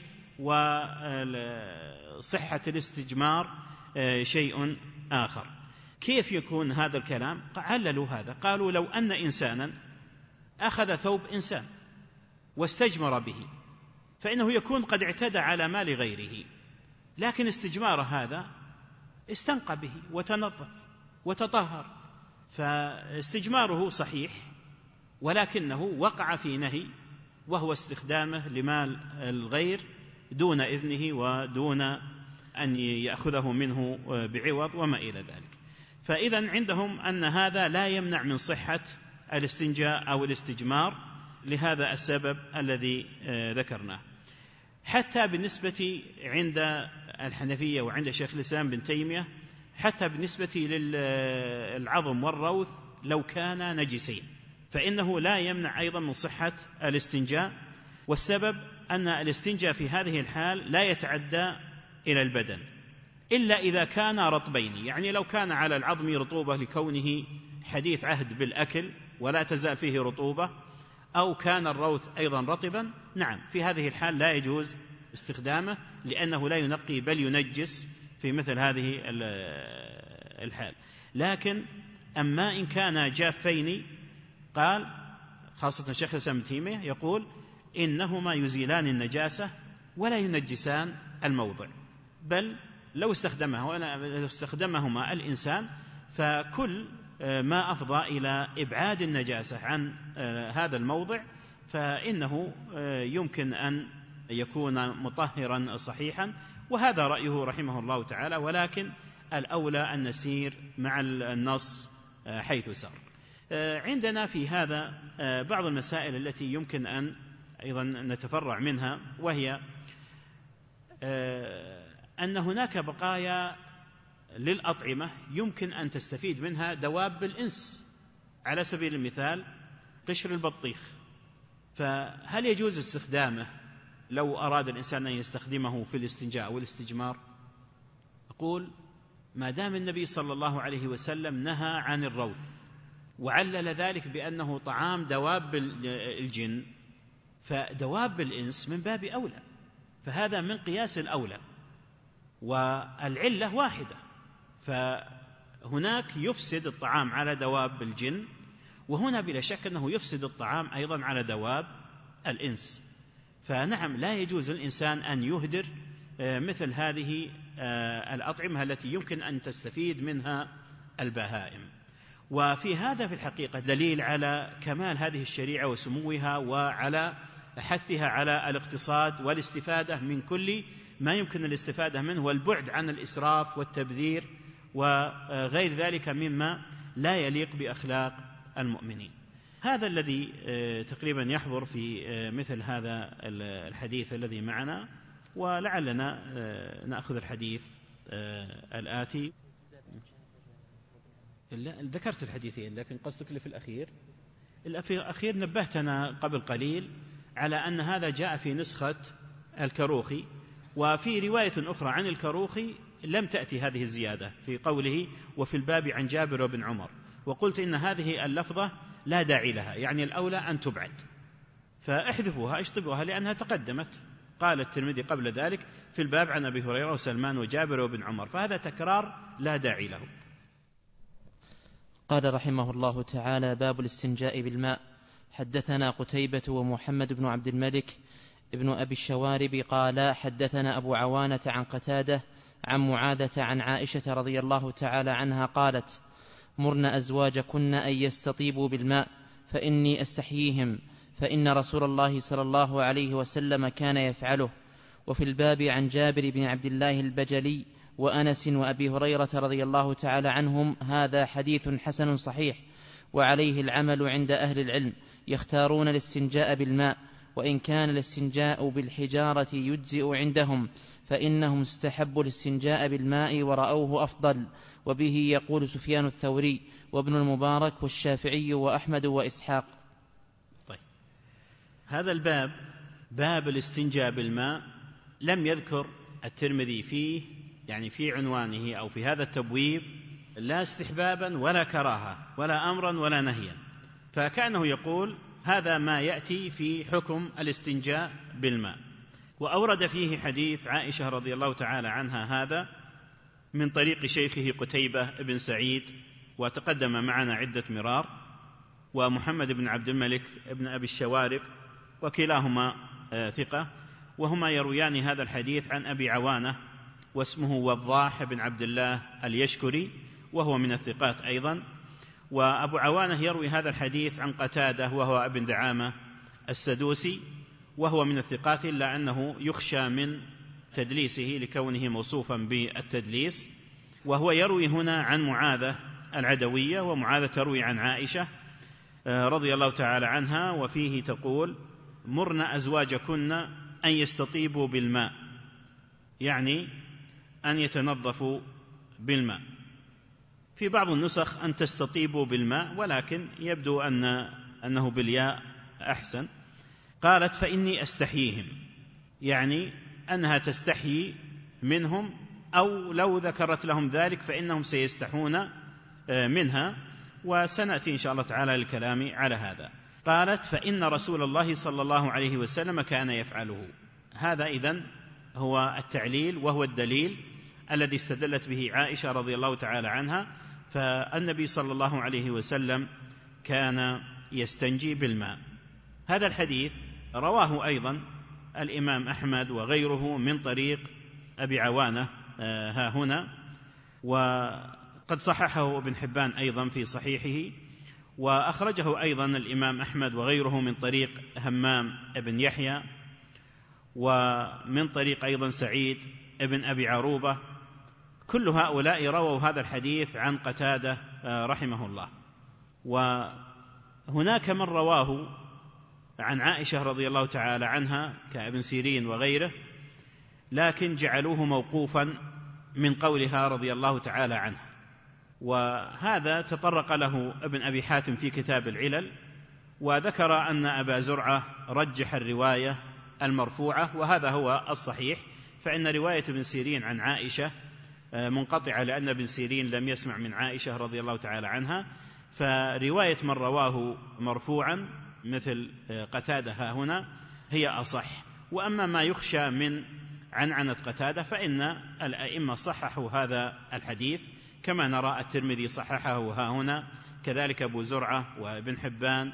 [SPEAKER 1] وصحة الاستجمار شيء آخر. كيف يكون هذا الكلام؟ عللوا هذا، قالوا لو أن إنسانا أخذ ثوب إنسان واستجمر به فإنه يكون قد اعتدى على مال غيره، لكن استجمار هذا استنقى به وتنظف وتطهر، فاستجماره صحيح ولكنه وقع في نهي وهو استخدامه لمال الغير دون إذنه ودون أن يأخذه منه بعوض وما إلى ذلك. فإذا عندهم أن هذا لا يمنع من صحة الاستنجاء أو الاستجمار لهذا السبب الذي ذكرناه. حتى بالنسبة عند الحنفية وعند شيخ الإسلام بن تيمية، حتى بالنسبة للعظم والروث لو كان نجسين فإنه لا يمنع أيضا من صحة الاستنجاء، والسبب أن الاستنجاء في هذه الحال لا يتعدى إلى البدن إلا إذا كان رطبين، يعني لو كان على العظم رطوبة لكونه حديث عهد بالأكل ولا تزال فيه رطوبة، أو كان الروث أيضا رطبا، نعم في هذه الحال لا يجوز استخدامه لأنه لا ينقي بل ينجس في مثل هذه الحال. لكن أما إن كان جافين قال خاصة الشيخ الإسلام ابن تيمية يقول إنهما يزيلان النجاسة ولا ينجسان الموضع، بل لو استخدمه لو استخدمهما الإنسان فكل ما أفضى إلى إبعاد النجاسة عن هذا الموضع فإنه يمكن أن يكون مطهرا صحيحا، وهذا رأيه رحمه الله تعالى، ولكن الأولى أن نسير مع النص حيث سار. عندنا في هذا بعض المسائل التي يمكن أن أيضا نتفرع منها، وهي أن هناك بقايا للأطعمة يمكن أن تستفيد منها دواب الإنس، على سبيل المثال قشر البطيخ، فهل يجوز استخدامه لو أراد الإنسان أن يستخدمه في الاستنجاء والاستجمار؟ أقول ما دام النبي صلى الله عليه وسلم نهى عن الروث وعلل ذلك بأنه طعام دواب الجن، فدواب الإنس من باب أولى، فهذا من قياس الأولى، والعلة واحدة، فهناك يفسد الطعام على دواب الجن، وهنا بلا شك أنه يفسد الطعام أيضا على دواب الإنس. فنعم لا يجوز للإنسان أن يهدر مثل هذه الأطعمة التي يمكن أن تستفيد منها البهائم. وفي هذا في الحقيقة دليل على كمال هذه الشريعة وسموها، وعلى حثها على الاقتصاد والاستفادة من كل ما يمكن الاستفادة منه، والبعد عن الإسراف والتبذير وغير ذلك مما لا يليق بأخلاق المؤمنين. هذا الذي تقريبا يحضر في مثل هذا الحديث الذي معنا، ولعلنا نأخذ الحديث الآتي. ذكرت الحديثين لكن قصدك اللي في الأخير. الأخير نبهتنا قبل قليل على أن هذا جاء في نسخة الكروخي، وفي رواية أخرى عن الكروخي لم تأتي هذه الزيادة في قوله وفي الباب عن جابر وابن عمر، وقلت إن هذه اللفظة لا داعي لها، يعني الأولى أن تبعد، فاحذفوها اشطبوها لأنها تقدمت. قال الترمذي قبل ذلك في الباب عن أبي هريرة وسلمان وجابر وابن عمر، فهذا تكرار لا داعي له.
[SPEAKER 2] قال رحمه الله تعالى: باب الاستنجاء بالماء. حدثنا قتيبة ومحمد بن عبد الملك ابن أبي الشوارب قال حدثنا أبو عوانة عن قتادة عن معاذة عن عائشة رضي الله تعالى عنها قالت: مرن أزواجكن أن يستطيبوا بالماء فإني أستحييهم، فإن رسول الله صلى الله عليه وسلم كان يفعله. وفي الباب عن جابر بن عبد الله البجلي وأنس وأبي هريرة رضي الله تعالى عنهم هذا حديث حسن صحيح، وعليه العمل عند أهل العلم، يختارون الاستنجاء بالماء، وإن كان الاستنجاء بالحجارة يجزئ عندهم، فإنهم استحبوا الاستنجاء بالماء ورأوه أفضل. وبه يقول سفيان الثوري وابن المبارك والشافعي وأحمد وإسحاق.
[SPEAKER 1] طيب، هذا الباب باب الاستنجاء بالماء لم يذكر الترمذي فيه، يعني في عنوانه أو في هذا التبويب، لا استحبابا ولا كراهة ولا أمرا ولا نهيا، فكأنه يقول هذا ما يأتي في حكم الاستنجاء بالماء. وأورد فيه حديث عائشة رضي الله تعالى عنها هذا من طريق شيخه قتيبة بن سعيد، وتقدم معنا عدة مرار، ومحمد بن عبد الملك بن أبي الشوارب، وكلاهما ثقة، وهما يرويان هذا الحديث عن أبي عوانة واسمه وضاح بن عبد الله اليشكري، وهو من الثقات أيضا. وأبو عوانة يروي هذا الحديث عن قتادة وهو ابن دعامة السدوسي، وهو من الثقات، إلا أنه يخشى من تدليسه لكونه موصوفا بالتدليس. وهو يروي هنا عن معاذة العدوية، ومعاذة تروي عن عائشة رضي الله تعالى عنها، وفيه تقول: مرن أزواجكن أن يستطيبوا بالماء، يعني أن يتنظفوا بالماء. في بعض النسخ أن تستطيبوا بالماء، ولكن يبدو أن أنه بالياء أحسن. قالت: فإني أستحييهم، يعني أنها تستحيي منهم، أو لو ذكرت لهم ذلك فإنهم سيستحون منها، وسنأتي إن شاء الله تعالى للكلام على هذا. قالت: فإن رسول الله صلى الله عليه وسلم كان يفعله. هذا إذن هو التعليل وهو الدليل الذي استدلت به عائشة رضي الله تعالى عنها، فالنبي صلى الله عليه وسلم كان يستنجي بالماء. هذا الحديث رواه أيضا الإمام أحمد وغيره من طريق أبي عوانة ها هنا، وقد صححه ابن حبان أيضا في صحيحه، وأخرجه أيضا الإمام أحمد وغيره من طريق همام ابن يحيى، ومن طريق أيضا سعيد ابن أبي عروبة. كل هؤلاء رووا هذا الحديث عن قتادة رحمه الله. وهناك من رواه عن عائشة رضي الله تعالى عنها كابن سيرين وغيره، لكن جعلوه موقوفا من قولها رضي الله تعالى عنها، وهذا تطرق له ابن أبي حاتم في كتاب العلل، وذكر أن أبا زرعة رجح الرواية المرفوعة، وهذا هو الصحيح، فإن رواية ابن سيرين عن عائشة منقطعة، لأن ابن سيرين لم يسمع من عائشة رضي الله تعالى عنها، فرواية من رواه مرفوعا مثل قتادة ها هنا هي أصح. وأما ما يخشى من عنعنة قتادة فإن الأئمة صححوا هذا الحديث، كما نرى الترمذي صححه ها هنا، كذلك أبو زرعة وابن حبان،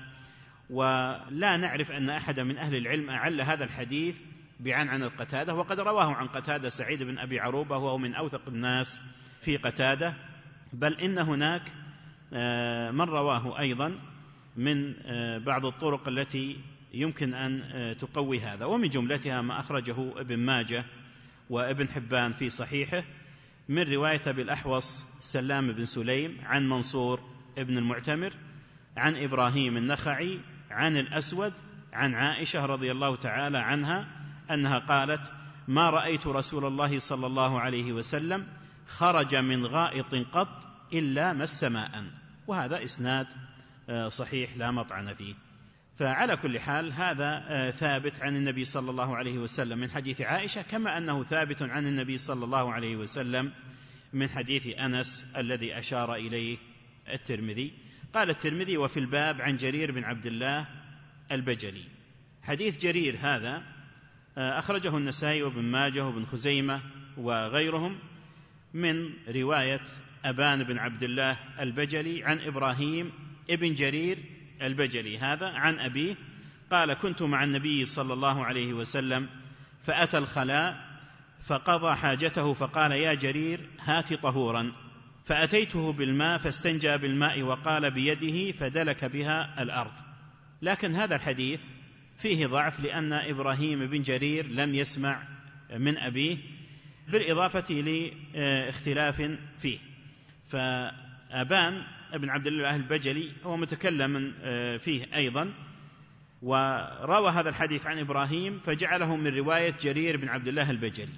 [SPEAKER 1] ولا نعرف أن أحد من أهل العلم أعل هذا الحديث بعنعنة قتادة. وقد رواه عن قتادة سعيد بن أبي عروبة، وهو من أوثق الناس في قتادة، بل إن هناك من رواه أيضا من بعض الطرق التي يمكن أن تقوي هذا، ومن جملتها ما أخرجه ابن ماجه وابن حبان في صحيحه من رواية أبي الأحوص سلام بن سليم عن منصور ابن المعتمر عن إبراهيم النخعي عن الأسود عن عائشة رضي الله تعالى عنها أنها قالت: ما رأيت رسول الله صلى الله عليه وسلم خرج من غائط قط إلا مس ماء. وهذا إسناد صحيح لا مطعن فيه. فعلى كل حال هذا ثابت عن النبي صلى الله عليه وسلم من حديث عائشة، كما أنه ثابت عن النبي صلى الله عليه وسلم من حديث أنس الذي أشار إليه الترمذي. قال الترمذي: وفي الباب عن جرير بن عبد الله البجلي. حديث جرير هذا أخرجه النسائي وابن ماجه وابن خزيمة وغيرهم من رواية أبان بن عبد الله البجلي عن إبراهيم ابن جرير البجلي هذا عن أبيه قال: كنت مع النبي صلى الله عليه وسلم فأتى الخلاء فقضى حاجته فقال يا جرير هات طهورا، فأتيته بالماء فاستنجى بالماء وقال بيده فدلك بها الأرض. لكن هذا الحديث فيه ضعف، لأن إبراهيم بن جرير لم يسمع من أبيه، بالإضافة لاختلاف فيه. فأبان ابن عبد الله البجلي هو متكلم فيه أيضا، وروى هذا الحديث عن إبراهيم فجعله من رواية جرير بن عبد الله البجلي.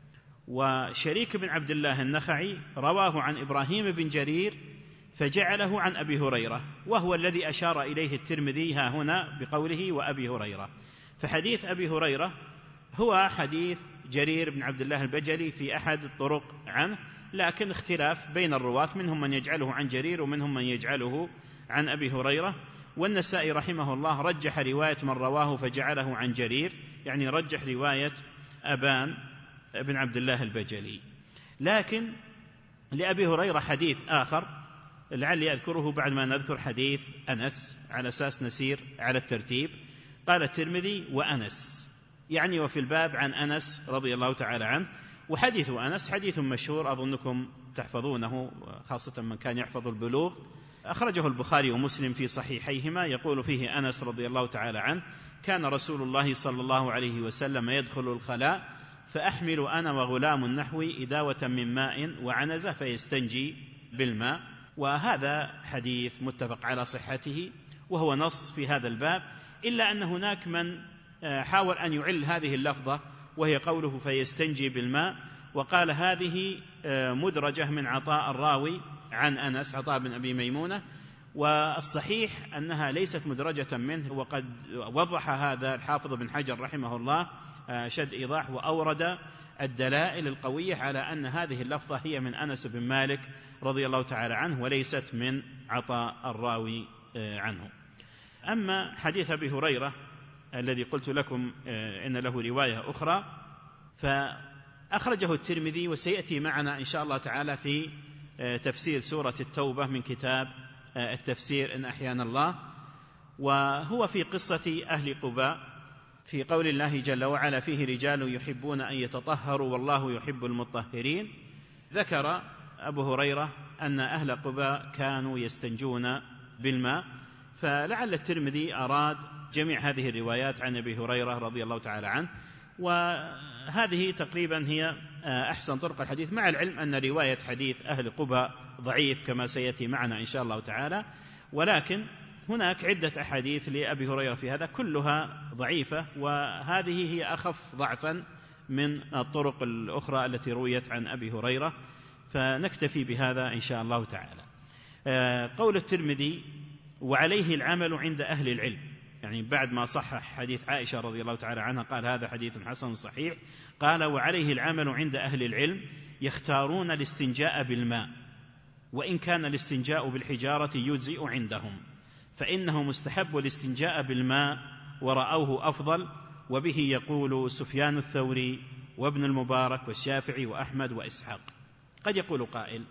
[SPEAKER 1] وشريك بن عبد الله النخعي رواه عن إبراهيم بن جرير فجعله عن أبي هريرة، وهو الذي أشار إليه الترمذي ها هنا بقوله وأبي هريرة. فحديث أبي هريرة هو حديث جرير بن عبد الله البجلي في أحد الطرق عنه، لكن اختلاف بين الرواة، منهم من يجعله عن جرير ومنهم من يجعله عن أبي هريرة. والنسائي رحمه الله رجح رواية من رواه فجعله عن جرير، يعني رجح رواية أبان بن عبد الله البجلي. لكن لأبي هريرة حديث آخر لعلي أذكره بعد ما نذكر حديث أنس على أساس نسير على الترتيب. قال الترمذي وأنس، يعني وفي الباب عن أنس رضي الله تعالى عنه. وحديث أنس حديث مشهور أظنكم تحفظونه، خاصة من كان يحفظ البلوغ. أخرجه البخاري ومسلم في صحيحيهما، يقول فيه أنس رضي الله تعالى عنه كان رسول الله صلى الله عليه وسلم يدخل الخلاء فأحمل أنا وغلام نحوي إداوة من ماء وعنزة فيستنجي بالماء. وهذا حديث متفق على صحته، وهو نص في هذا الباب، إلا أن هناك من حاول أن يعل هذه اللفظة وهي قوله فيستنجي بالماء، وقال هذه مدرجة من عطاء الراوي عن أنس، عطاء بن أبي ميمونة، والصحيح أنها ليست مدرجة منه. وقد وضح هذا الحافظ بن حجر رحمه الله شد إيضاح، وأورد الدلائل القوية على أن هذه اللفظة هي من أنس بن مالك رضي الله تعالى عنه، وليست من عطاء الراوي عنه. أما حديث أبي هريرة الذي قلت لكم إن له رواية أخرى، فأخرجه الترمذي، وسيأتي معنا إن شاء الله تعالى في تفسير سورة التوبة من كتاب التفسير إن أحيانا الله. وهو في قصة أهل قباء في قول الله جل وعلا فيه رجال يحبون أن يتطهروا والله يحب المطهرين. ذكر أبو هريرة أن أهل قباء كانوا يستنجون بالماء، فلعل الترمذي أراد جميع هذه الروايات عن أبي هريرة رضي الله تعالى عنه، وهذه تقريبا هي أحسن طرق الحديث، مع العلم أن رواية حديث أهل قباء ضعيف كما سيأتي معنا إن شاء الله تعالى، ولكن هناك عدة أحاديث لأبي هريرة في هذا كلها ضعيفة، وهذه هي أخف ضعفا من الطرق الأخرى التي رويت عن أبي هريرة، فنكتفي بهذا إن شاء الله تعالى. قول الترمذي وعليه العمل عند أهل العلم، يعني بعد ما صحح حديث عائشة رضي الله تعالى عنها قال هذا حديث حسن صحيح، قال وعليه العمل عند أهل العلم يختارون الاستنجاء بالماء، وإن كان الاستنجاء بالحجارة يجزئ عندهم، فإنه مستحب الاستنجاء بالماء ورأوه أفضل، وبه يقول سفيان الثوري وابن المبارك والشافعي وأحمد وإسحاق. قد يقول قائل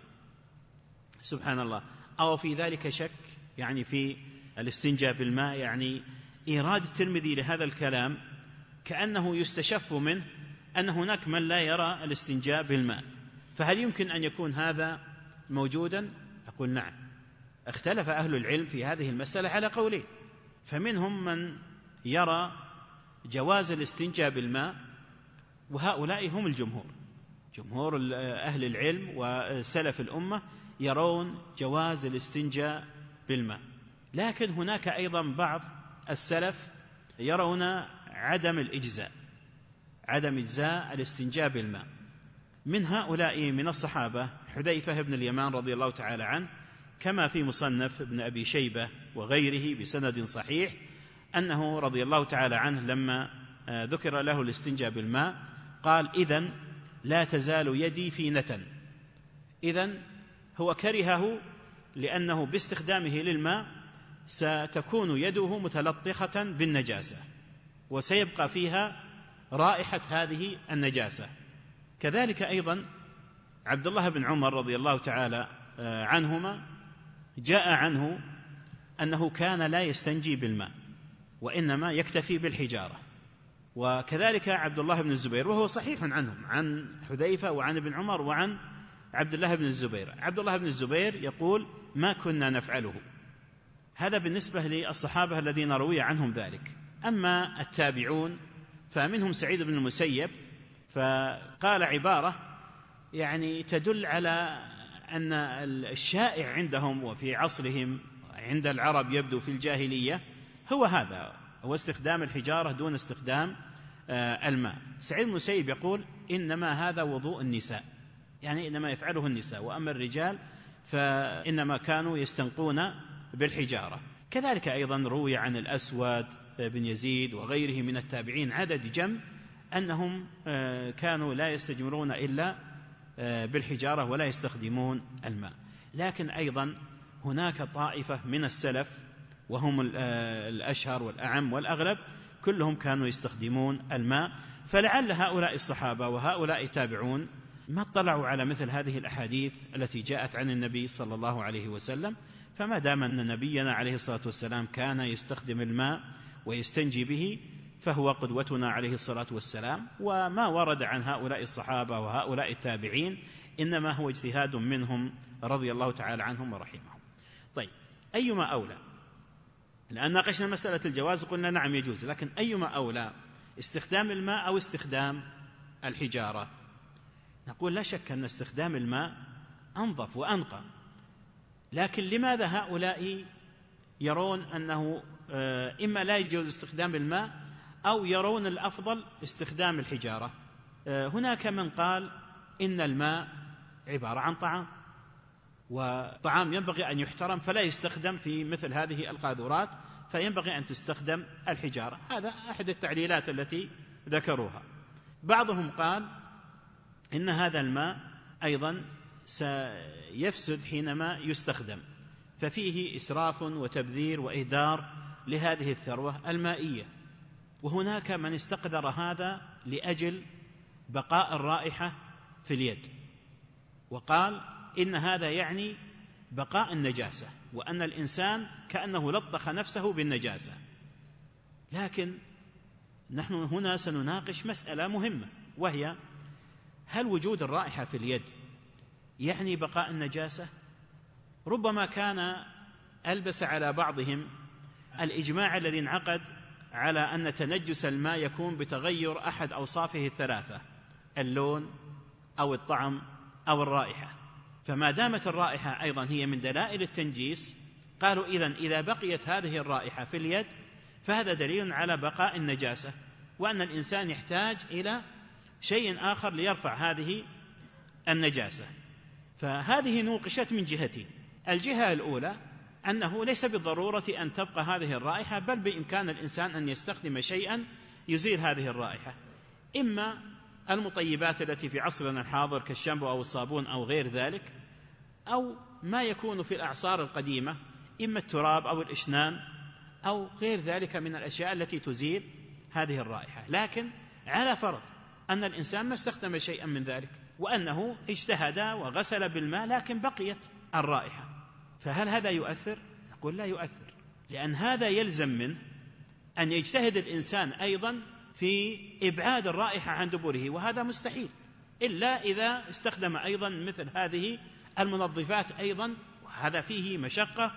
[SPEAKER 1] سبحان الله، أو في ذلك شك، يعني في الاستنجاء بالماء، يعني إيراد الترمذي لهذا الكلام كأنه يستشف منه أن هناك من لا يرى الاستنجاء بالماء، فهل يمكن أن يكون هذا موجودا؟ أقول نعم، اختلف أهل العلم في هذه المسألة على قولين، فمنهم من يرى جواز الاستنجاء بالماء، وهؤلاء هم الجمهور، جمهور أهل العلم وسلف الأمة يرون جواز الاستنجاء بالماء. لكن هناك أيضا بعض السلف يرون عدم الإجزاء، عدم إجزاء الاستنجاء بالماء. من هؤلاء من الصحابة حذيفة بن اليمان رضي الله تعالى عنه، كما في مصنف ابن أبي شيبة وغيره بسند صحيح، أنه رضي الله تعالى عنه لما ذكر له الاستنجاء بالماء قال إذن لا تزال يدي في نتن. إذن هو كرهه لأنه باستخدامه للماء ستكون يده متلطخة بالنجاسة، وسيبقى فيها رائحة هذه النجاسة. كذلك أيضا عبد الله بن عمر رضي الله تعالى عنهما جاء عنه أنه كان لا يستنجي بالماء، وإنما يكتفي بالحجارة، وكذلك عبد الله بن الزبير، وهو صحيح عنهم، عن حذيفة وعن ابن عمر وعن عبد الله بن الزبير. عبد الله بن الزبير يقول: ما كنا نفعله. هذا بالنسبة للصحابة الذين روي عنهم ذلك. أما التابعون فمنهم سعيد بن المسيب، فقال عبارة يعني تدل على أن الشائع عندهم وفي عصرهم عند العرب يبدو في الجاهلية هو هذا، هو استخدام الحجارة دون استخدام الماء. سعيد بن المسيب يقول: إنما هذا وضوء النساء، يعني إنما يفعله النساء، وأما الرجال فإنما كانوا يستنقون بالحجارة. كذلك أيضا روي عن الأسود بن يزيد وغيره من التابعين عدد جم أنهم كانوا لا يستجمرون إلا بالحجارة ولا يستخدمون الماء. لكن أيضا هناك طائفة من السلف وهم الأشهر والأعم والأغلب كلهم كانوا يستخدمون الماء، فلعل هؤلاء الصحابة وهؤلاء التابعون ما اطلعوا على مثل هذه الأحاديث التي جاءت عن النبي صلى الله عليه وسلم. فما دام أن نبينا عليه الصلاة والسلام كان يستخدم الماء ويستنجي به فهو قدوتنا عليه الصلاة والسلام، وما ورد عن هؤلاء الصحابة وهؤلاء التابعين إنما هو اجتهاد منهم رضي الله تعالى عنهم ورحمهم. طيب، أيما أولى؟ لأن ناقشنا مسألة الجواز وقلنا نعم يجوز، لكن أيما أولى، استخدام الماء أو استخدام الحجارة؟ نقول لا شك أن استخدام الماء أنظف وأنقى، لكن لماذا هؤلاء يرون أنه إما لا يجوز استخدام الماء أو يرون الأفضل استخدام الحجارة؟ هناك من قال إن الماء عبارة عن طعام، وطعام ينبغي أن يحترم فلا يستخدم في مثل هذه القاذورات، فينبغي أن تستخدم الحجارة. هذا أحد التعليلات التي ذكروها. بعضهم قال إن هذا الماء أيضا سيفسد حينما يستخدم، ففيه إسراف وتبذير وإهدار لهذه الثروة المائية. وهناك من استقدر هذا لأجل بقاء الرائحة في اليد، وقال إن هذا يعني بقاء النجاسة، وأن الإنسان كأنه لطخ نفسه بالنجاسة. لكن نحن هنا سنناقش مسألة مهمة، وهي هل وجود الرائحة في اليد يعني بقاء النجاسة؟ ربما كان ألبس على بعضهم الإجماع الذي انعقد على أن تنجس الماء يكون بتغير أحد أوصافه الثلاثة: اللون أو الطعم أو الرائحة. فما دامت الرائحة أيضا هي من دلائل التنجيس، قالوا إذن إذا بقيت هذه الرائحة في اليد فهذا دليل على بقاء النجاسة، وأن الإنسان يحتاج إلى شيء آخر ليرفع هذه النجاسة. فهذه نوقشت من جهتين: الجهة الأولى أنه ليس بالضرورة أن تبقى هذه الرائحة، بل بإمكان الإنسان أن يستخدم شيئا يزيل هذه الرائحة، إما المطيبات التي في عصرنا الحاضر كالشامبو أو الصابون أو غير ذلك، أو ما يكون في الأعصار القديمة إما التراب أو الإشنان أو غير ذلك من الأشياء التي تزيل هذه الرائحة. لكن على فرض أن الإنسان ما استخدم شيئا من ذلك، وأنه اجتهد وغسل بالماء لكن بقيت الرائحة، فهل هذا يؤثر؟ نقول لا يؤثر، لأن هذا يلزم منه أن يجتهد الإنسان أيضا في إبعاد الرائحة عن دبره، وهذا مستحيل إلا إذا استخدم أيضا مثل هذه المنظفات أيضا، وهذا فيه مشقة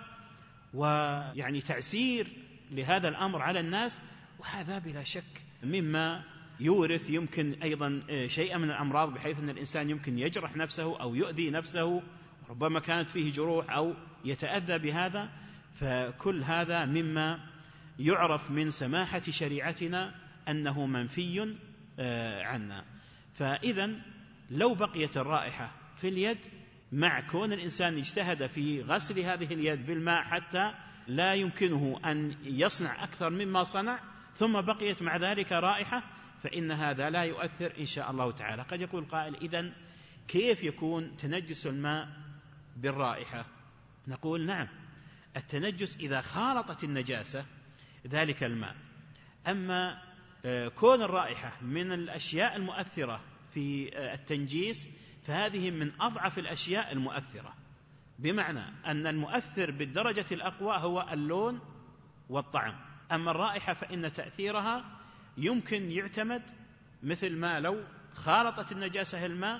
[SPEAKER 1] ويعني تعسير لهذا الأمر على الناس، وهذا بلا شك مما يورث يمكن أيضا شيئا من الأمراض، بحيث أن الإنسان يمكن يجرح نفسه أو يؤذي نفسه، ربما كانت فيه جروح أو يتأذى بهذا. فكل هذا مما يعرف من سماحة شريعتنا أنه منفي عنا. فإذا لو بقيت الرائحة في اليد مع كون الإنسان اجتهد في غسل هذه اليد بالماء حتى لا يمكنه أن يصنع أكثر مما صنع، ثم بقيت مع ذلك رائحة، فإن هذا لا يؤثر إن شاء الله تعالى. قد يقول قائل: إذن كيف يكون تنجس الماء بالرائحة؟ نقول نعم، التنجس إذا خالطت النجاسة ذلك الماء. أما كون الرائحة من الأشياء المؤثرة في التنجيس فهذه من أضعف الأشياء المؤثرة، بمعنى أن المؤثر بالدرجة الأقوى هو اللون والطعم، أما الرائحة فإن تأثيرها يمكن يعتمد، مثل ما لو خالطت النجاسة الماء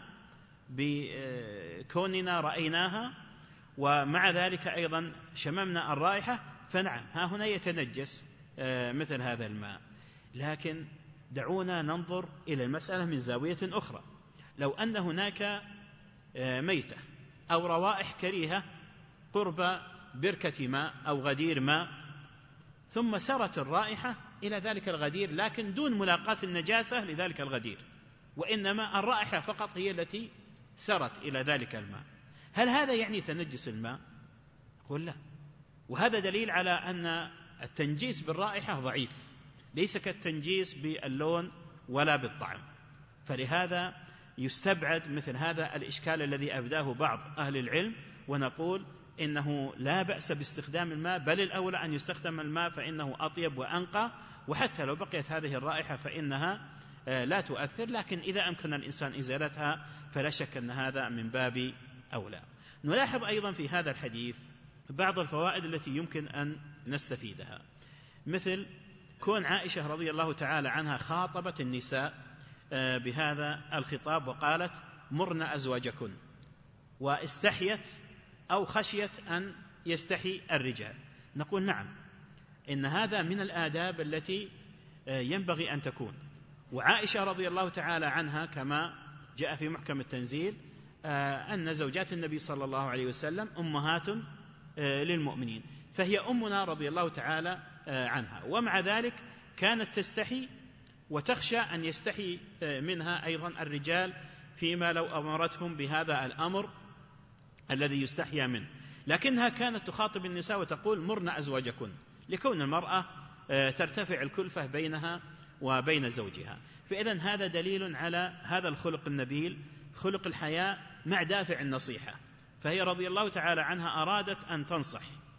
[SPEAKER 1] بكوننا رأيناها ومع ذلك أيضا شممنا الرائحة، فنعم ها هنا يتنجس مثل هذا الماء. لكن دعونا ننظر إلى المسألة من زاوية أخرى. لو أن هناك ميتة أو روائح كريهة قرب بركة ماء أو غدير ماء، ثم سرت الرائحة إلى ذلك الغدير لكن دون ملاقاة النجاسة لذلك الغدير، وإنما الرائحة فقط هي التي سرت إلى ذلك الماء، هل هذا يعني تنجس الماء؟ قل لا. وهذا دليل على أن التنجيس بالرائحة ضعيف، ليس كالتنجيس باللون ولا بالطعم. فلهذا يستبعد مثل هذا الإشكال الذي أبداه بعض أهل العلم، ونقول إنه لا بأس باستخدام الماء، بل الأولى أن يستخدم الماء فإنه أطيب وأنقى، وحتى لو بقيت هذه الرائحة فإنها لا تؤثر، لكن إذا أمكن الإنسان إزالتها فلا شك أن هذا من باب أولى. نلاحظ أيضا في هذا الحديث بعض الفوائد التي يمكن أن نستفيدها، مثل كون عائشة رضي الله تعالى عنها خاطبت النساء بهذا الخطاب وقالت مرن أزواجكن، واستحيت أو خشيت أن يستحي الرجال. نقول نعم، إن هذا من الآداب التي ينبغي أن تكون. وعائشة رضي الله تعالى عنها كما جاء في محكم التنزيل أن زوجات النبي صلى الله عليه وسلم أمهات للمؤمنين، فهي أمنا رضي الله تعالى عنها، ومع ذلك كانت تستحي وتخشى أن يستحي منها أيضا الرجال فيما لو أمرتهم بهذا الأمر الذي يستحيا منه، لكنها كانت تخاطب النساء وتقول مرن أزواجكن، لكون المرأة ترتفع الكلفة بينها وبين زوجها. فإذن هذا دليل على هذا الخلق النبيل، خلق الحياء مع دافع النصيحة. فهي رضي الله تعالى عنها أرادت أن تنصح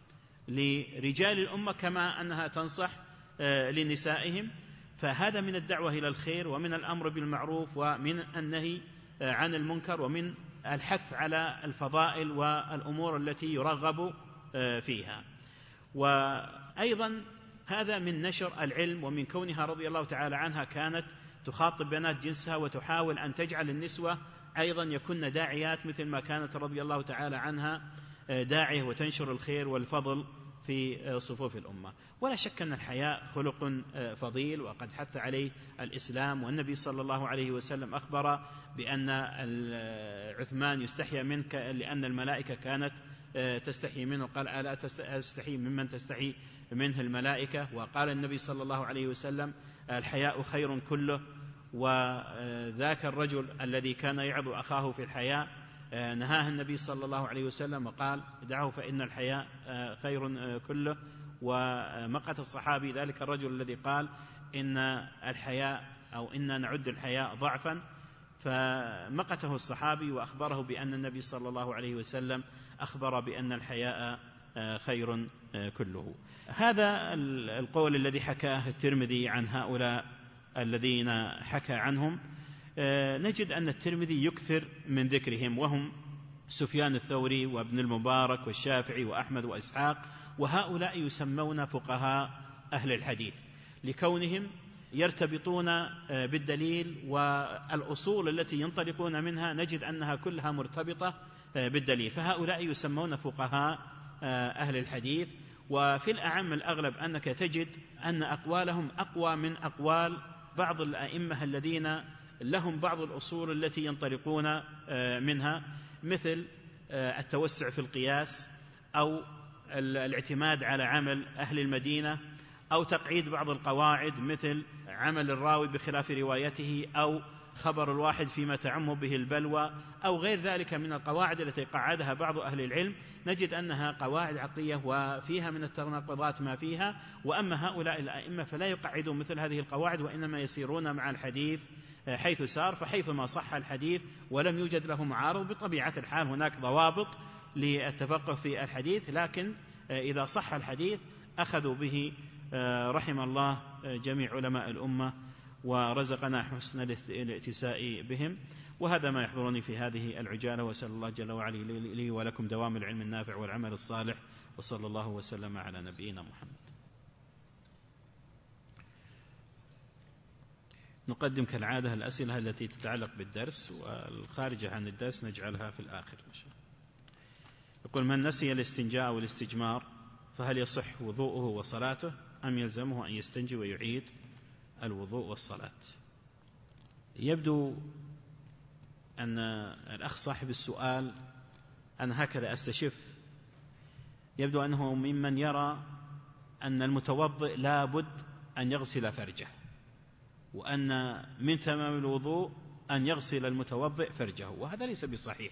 [SPEAKER 1] لرجال الأمة كما أنها تنصح لنسائهم، فهذا من الدعوة إلى الخير ومن الأمر بالمعروف ومن النهي عن المنكر ومن الحث على الفضائل والأمور التي يرغب فيها. وأيضا هذا من نشر العلم، ومن كونها رضي الله تعالى عنها كانت تخاطب بنات جنسها وتحاول أن تجعل النسوة أيضا يكن داعيات مثل ما كانت رضي الله تعالى عنها داعية وتنشر الخير والفضل في صفوف الأمة. ولا شك أن الحياء خلق فضيل وقد حث عليه الإسلام، والنبي صلى الله عليه وسلم أخبر بأن عثمان يستحيا منك لأن الملائكة كانت تستحي منه، قال ألا تستحي ممن تستحي منه الملائكة. وقال النبي صلى الله عليه وسلم الحياء خير كله، وذاك الرجل الذي كان يعظ أخاه في الحياء نهاه النبي صلى الله عليه وسلم وقال دعه فإن الحياء خير كله. ومقت الصحابي ذلك الرجل الذي قال إن الحياء أو إن نعد الحياء ضعفا، فمقته الصحابي وأخبره بأن النبي صلى الله عليه وسلم أخبر بأن الحياء خير كله. هذا القول الذي حكاه الترمذي عن هؤلاء الذين حكى عنهم، نجد أن الترمذي يكثر من ذكرهم، وهم سفيان الثوري وابن المبارك والشافعي وأحمد وإسحاق، وهؤلاء يسمون فقهاء أهل الحديث لكونهم يرتبطون بالدليل، والأصول التي ينطلقون منها نجد أنها كلها مرتبطة بالدليل، فهؤلاء يسمون فقهاء أهل الحديث. وفي الأعم الأغلب أنك تجد أن أقوالهم أقوى من أقوال بعض الأئمة الذين لهم بعض الأصول التي ينطلقون منها، مثل التوسع في القياس، أو الاعتماد على عمل أهل المدينة، أو تقعيد بعض القواعد مثل عمل الراوي بخلاف روايته، أو خبر الواحد فيما تعم به البلوى، أو غير ذلك من القواعد التي قعدها بعض أهل العلم، نجد أنها قواعد عقلية وفيها من التناقضات ما فيها. وأما هؤلاء الأئمة فلا يقعدون مثل هذه القواعد، وإنما يسيرون مع الحديث حيث سار، فحيثما صح الحديث ولم يوجد له معارض بطبيعة الحال هناك ضوابط للتفقه في الحديث، لكن إذا صح الحديث أخذوا به رحم الله جميع علماء الأمة ورزقنا حسن الائتساء بهم. وهذا ما يحضرني في هذه العجالة، وأسأل الله جل وعلا لي ولكم دوام العلم النافع والعمل الصالح، وصلى الله وسلم على نبينا محمد. نقدم كالعادة الأسئلة التي تتعلق بالدرس، والخارجة عن الدرس نجعلها في الآخر. يقول: من نسي الاستنجاء والاستجمار فهل يصح وضوءه وصلاته أم يلزمه أن يستنجي ويعيد الوضوء والصلاة؟ يبدو أن الأخ صاحب السؤال، أنا هكذا أستشف، يبدو أنه ممن يرى أن المتوضئ لا بد أن يغسل فرجه، وأن من تمام الوضوء أن يغسل المتوضئ فرجه، وهذا ليس بصحيح.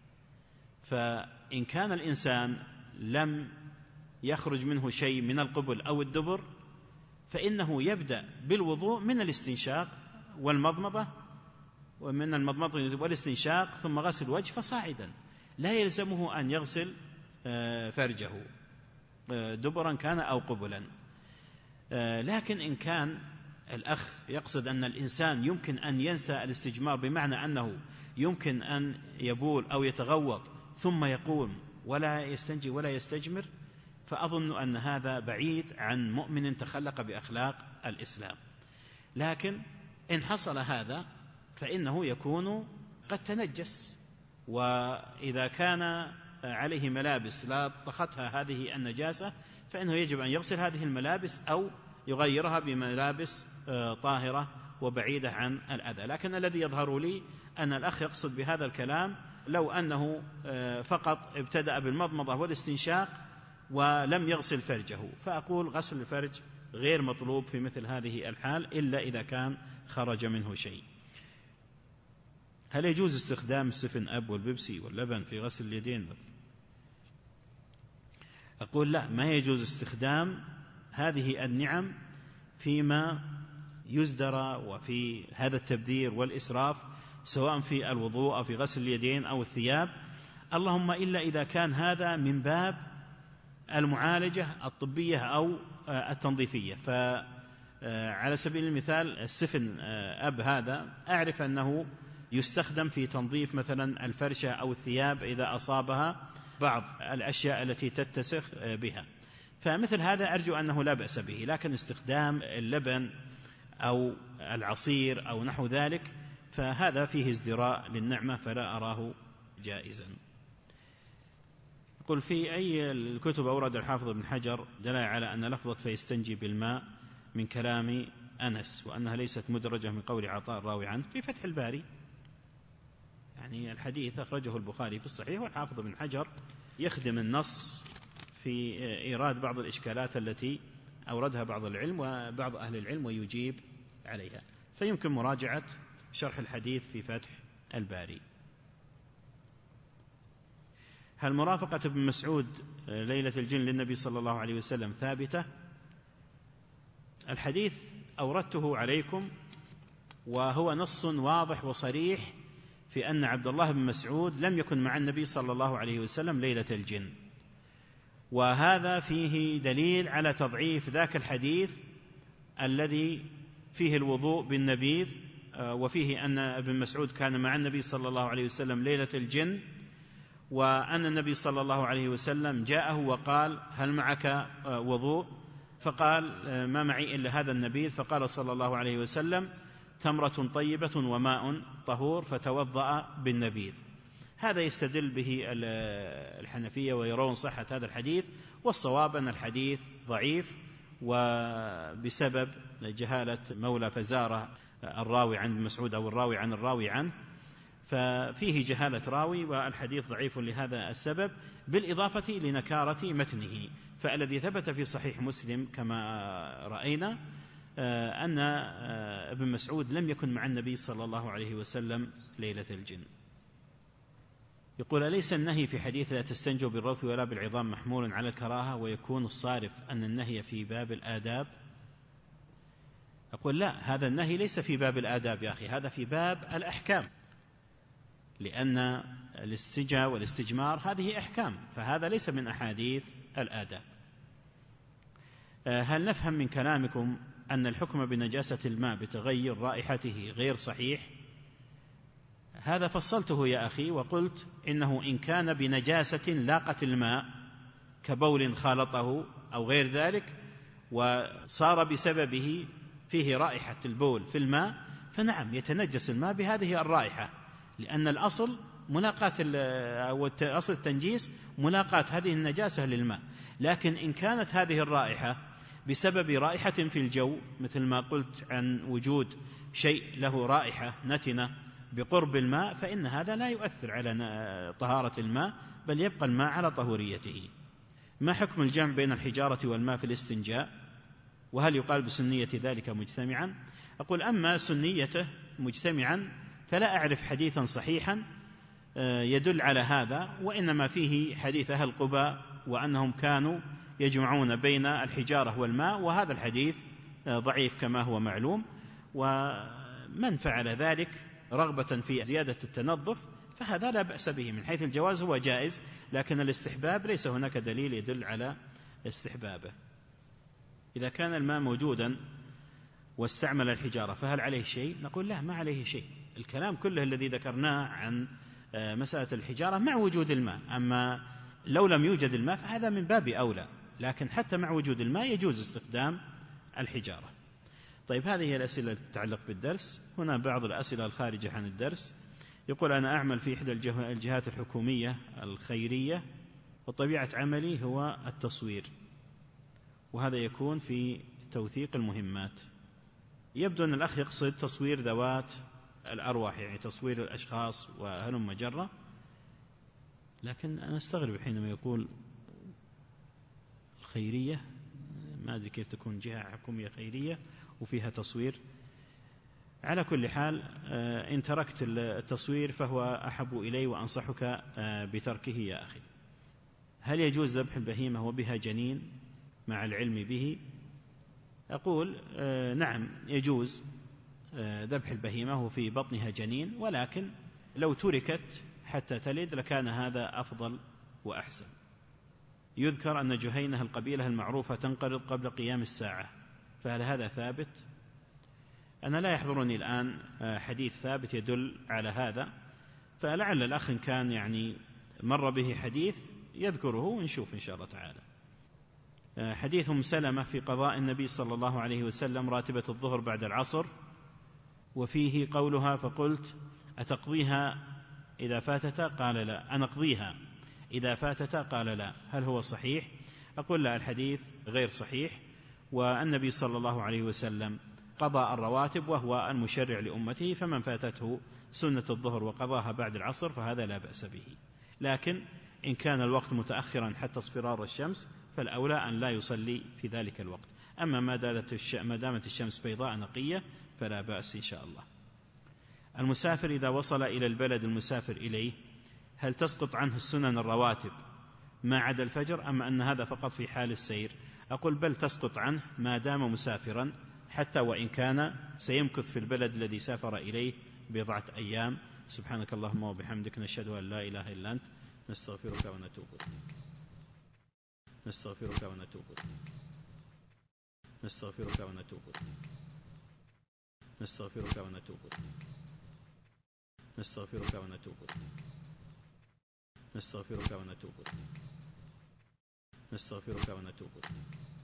[SPEAKER 1] فإن كان الإنسان لم يخرج منه شيء من القبل أو الدبر فإنه يبدأ بالوضوء من الاستنشاق والمضمضة، ومن المضمضة والاستنشاق ثم غسل الوجه فصاعدا، لا يلزمه أن يغسل فرجه دبرا كان أو قبلا. لكن إن كان الأخ يقصد أن الإنسان يمكن أن ينسى الاستجمار، بمعنى أنه يمكن أن يبول أو يتغوط ثم يقوم ولا يستنجي ولا يستجمر، فأظن أن هذا بعيد عن مؤمن تخلق بأخلاق الإسلام. لكن إن حصل هذا فإنه يكون قد تنجس، وإذا كان عليه ملابس لا طختها هذه النجاسة فإنه يجب أن يغسل هذه الملابس أو يغيرها بملابس طاهرة وبعيدة عن الأذى. لكن الذي يظهر لي أن الأخ يقصد بهذا الكلام لو أنه فقط ابتدأ بالمضمضة والاستنشاق ولم يغسل فرجه، فأقول غسل الفرج غير مطلوب في مثل هذه الحال إلا إذا كان خرج منه شيء. هل يجوز استخدام السفن أب والبيبسي واللبن في غسل اليدين؟ أقول لا، ما يجوز استخدام هذه النعم فيما يزدرى وفي هذا التبذير والإسراف، سواء في الوضوء أو في غسل اليدين أو الثياب، اللهم إلا إذا كان هذا من باب المعالجة الطبية أو التنظيفية. فعلى سبيل المثال السفن أب هذا أعرف أنه يستخدم في تنظيف مثلا الفرشة أو الثياب إذا أصابها بعض الأشياء التي تتسخ بها، فمثل هذا أرجو أنه لا بأس به. لكن استخدام اللبن أو العصير أو نحو ذلك فهذا فيه ازدراء للنعمة، فلا أراه جائزا. يقول: في أي الكتب أورد الحافظ ابن حجر دلالة على أن لفظة فيستنجي بالماء من كلام أنس وأنها ليست مدرجة من قول عطاء الراوي عنه؟ في فتح الباري، يعني الحديث أخرجه البخاري في الصحيح، والحافظ ابن حجر يخدم النص في إيراد بعض الإشكالات التي أوردها بعض العلم وبعض أهل العلم ويجيب عليها، فيمكن مراجعة شرح الحديث في فتح الباري. هل مرافقة ابن مسعود ليلة الجن للنبي صلى الله عليه وسلم ثابتة؟ الحديث أوردته عليكم وهو نص واضح وصريح في أن عبد الله بن مسعود لم يكن مع النبي صلى الله عليه وسلم ليلة الجن، وهذا فيه دليل على تضعيف ذاك الحديث الذي فيه الوضوء بالنبيذ، وفيه أن ابن مسعود كان مع النبي صلى الله عليه وسلم ليلة الجن، وأن النبي صلى الله عليه وسلم جاءه وقال: هل معك وضوء؟ فقال: ما معي إلا هذا النبيذ. فقال صلى الله عليه وسلم: تمرة طيبة وماء طهور، فتوضأ بالنبيذ. هذا يستدل به الحنفية ويرون صحة هذا الحديث، والصواب أن الحديث ضعيف، وبسبب جهالة مولى فزارة الراوي عن مسعود أو الراوي عن الراوي عنه، ففيه جهالة راوي، والحديث ضعيف لهذا السبب، بالإضافة لنكارة متنه. فالذي ثبت في صحيح مسلم كما رأينا أن ابن مسعود لم يكن مع النبي صلى الله عليه وسلم ليلة الجن. يقول: أليس النهي في حديث لا تستنجوا بالروث ولا بالعظام محمول على الكراهة، ويكون الصارف أن النهي في باب الآداب؟ أقول: لا، هذا النهي ليس في باب الآداب يا أخي، هذا في باب الأحكام، لأن الاستجاء والاستجمار هذه أحكام، فهذا ليس من أحاديث الآداب. هل نفهم من كلامكم أن الحكم بنجاسة الماء بتغير رائحته غير صحيح؟ هذا فصلته يا أخي وقلت إنه إن كان بنجاسة لاقت الماء كبول خالطه أو غير ذلك وصار بسببه فيه رائحة البول في الماء، فنعم يتنجس الماء بهذه الرائحة، لأن الأصل ملاقاة أو أصل التنجيس ملاقاة هذه النجاسة للماء. لكن إن كانت هذه الرائحة بسبب رائحة في الجو، مثل ما قلت عن وجود شيء له رائحة نتنة بقرب الماء، فإن هذا لا يؤثر على طهارة الماء، بل يبقى الماء على طهوريته. ما حكم الجمع بين الحجارة والماء في الاستنجاء؟ وهل يقال بسنية ذلك مجتمعا؟ أقول أما سنيته مجتمعا فلا أعرف حديثا صحيحا يدل على هذا، وإنما فيه حديث أهل قباء وأنهم كانوا يجمعون بين الحجارة والماء، وهذا الحديث ضعيف كما هو معلوم. ومن فعل ذلك رغبة في زيادة التنظف فهذا لا بأس به، من حيث الجواز هو جائز، لكن الاستحباب ليس هناك دليل يدل على استحبابه. إذا كان الماء موجودا واستعمل الحجارة فهل عليه شيء؟ نقول لا، ما عليه شيء. الكلام كله الذي ذكرناه عن مسألة الحجارة مع وجود الماء، أما لو لم يوجد الماء فهذا من باب أولى، لكن حتى مع وجود الماء يجوز استخدام الحجارة. طيب، هذه هي الأسئلة التي تتعلق بالدرس. هنا بعض الأسئلة الخارجة عن الدرس. يقول: أنا أعمل في إحدى الجهات الحكومية الخيرية، وطبيعة عملي هو التصوير، وهذا يكون في توثيق المهمات. يبدو أن الأخ يقصد تصوير ذوات الأرواح، يعني تصوير الأشخاص وهلم جرة، لكن أنا أستغرب حينما يقول الخيرية، ما أدري كيف تكون جهة حكومية خيرية وفيها تصوير. على كل حال، إن تركت التصوير فهو أحب إلي، وأنصحك بتركه يا أخي. هل يجوز ذبح البهيمة وبها جنين مع العلم به؟ أقول نعم، يجوز ذبح البهيمة وفي بطنها جنين، ولكن لو تركت حتى تلد لكان هذا أفضل وأحسن. يذكر أن جهينة القبيلة المعروفة تنقرض قبل قيام الساعة، فهل هذا ثابت؟ أنا لا يحضرني الآن حديث ثابت يدل على هذا، فلعل الأخ إن كان يعني مر به حديث يذكره ونشوف إن شاء الله تعالى. حديث أم سلمة في قضاء النبي صلى الله عليه وسلم راتبة الظهر بعد العصر، وفيه قولها: فقلت: أتقضيها إذا فاتتا؟ قال لا. أنقضيها إذا فاتتا؟ قال لا. هل هو صحيح؟ أقول لا، الحديث غير صحيح، والنبي صلى الله عليه وسلم قضى الرواتب وهو المشرع لأمته، فمن فاتته سنة الظهر وقضاها بعد العصر فهذا لا بأس به. لكن إن كان الوقت متأخرا حتى اصفرار الشمس فالأولى أن لا يصلي في ذلك الوقت. أما ما دامت الشمس بيضاء نقية فلا بأس إن شاء الله. المسافر إذا وصل إلى البلد المسافر إليه هل تسقط عنه السنن الرواتب ما عدا الفجر، أم أن هذا فقط في حال السير؟ أقول بل تسقط عنه ما دام مسافرا، حتى وإن كان سيمكث في البلد الذي سافر إليه بضعة أيام. سبحانك اللهم وبحمدك، نشهد أن لا إله إلا أنت، نستغفرك ونتوب إليك نستغفرك ونتوب إليك نستغفرك ونتوب إليك نستغفرك ونتوب إليك نستغفرك ونتوب إليك نستغفرك ونتوب إليك نستغفرك ونتوب إليك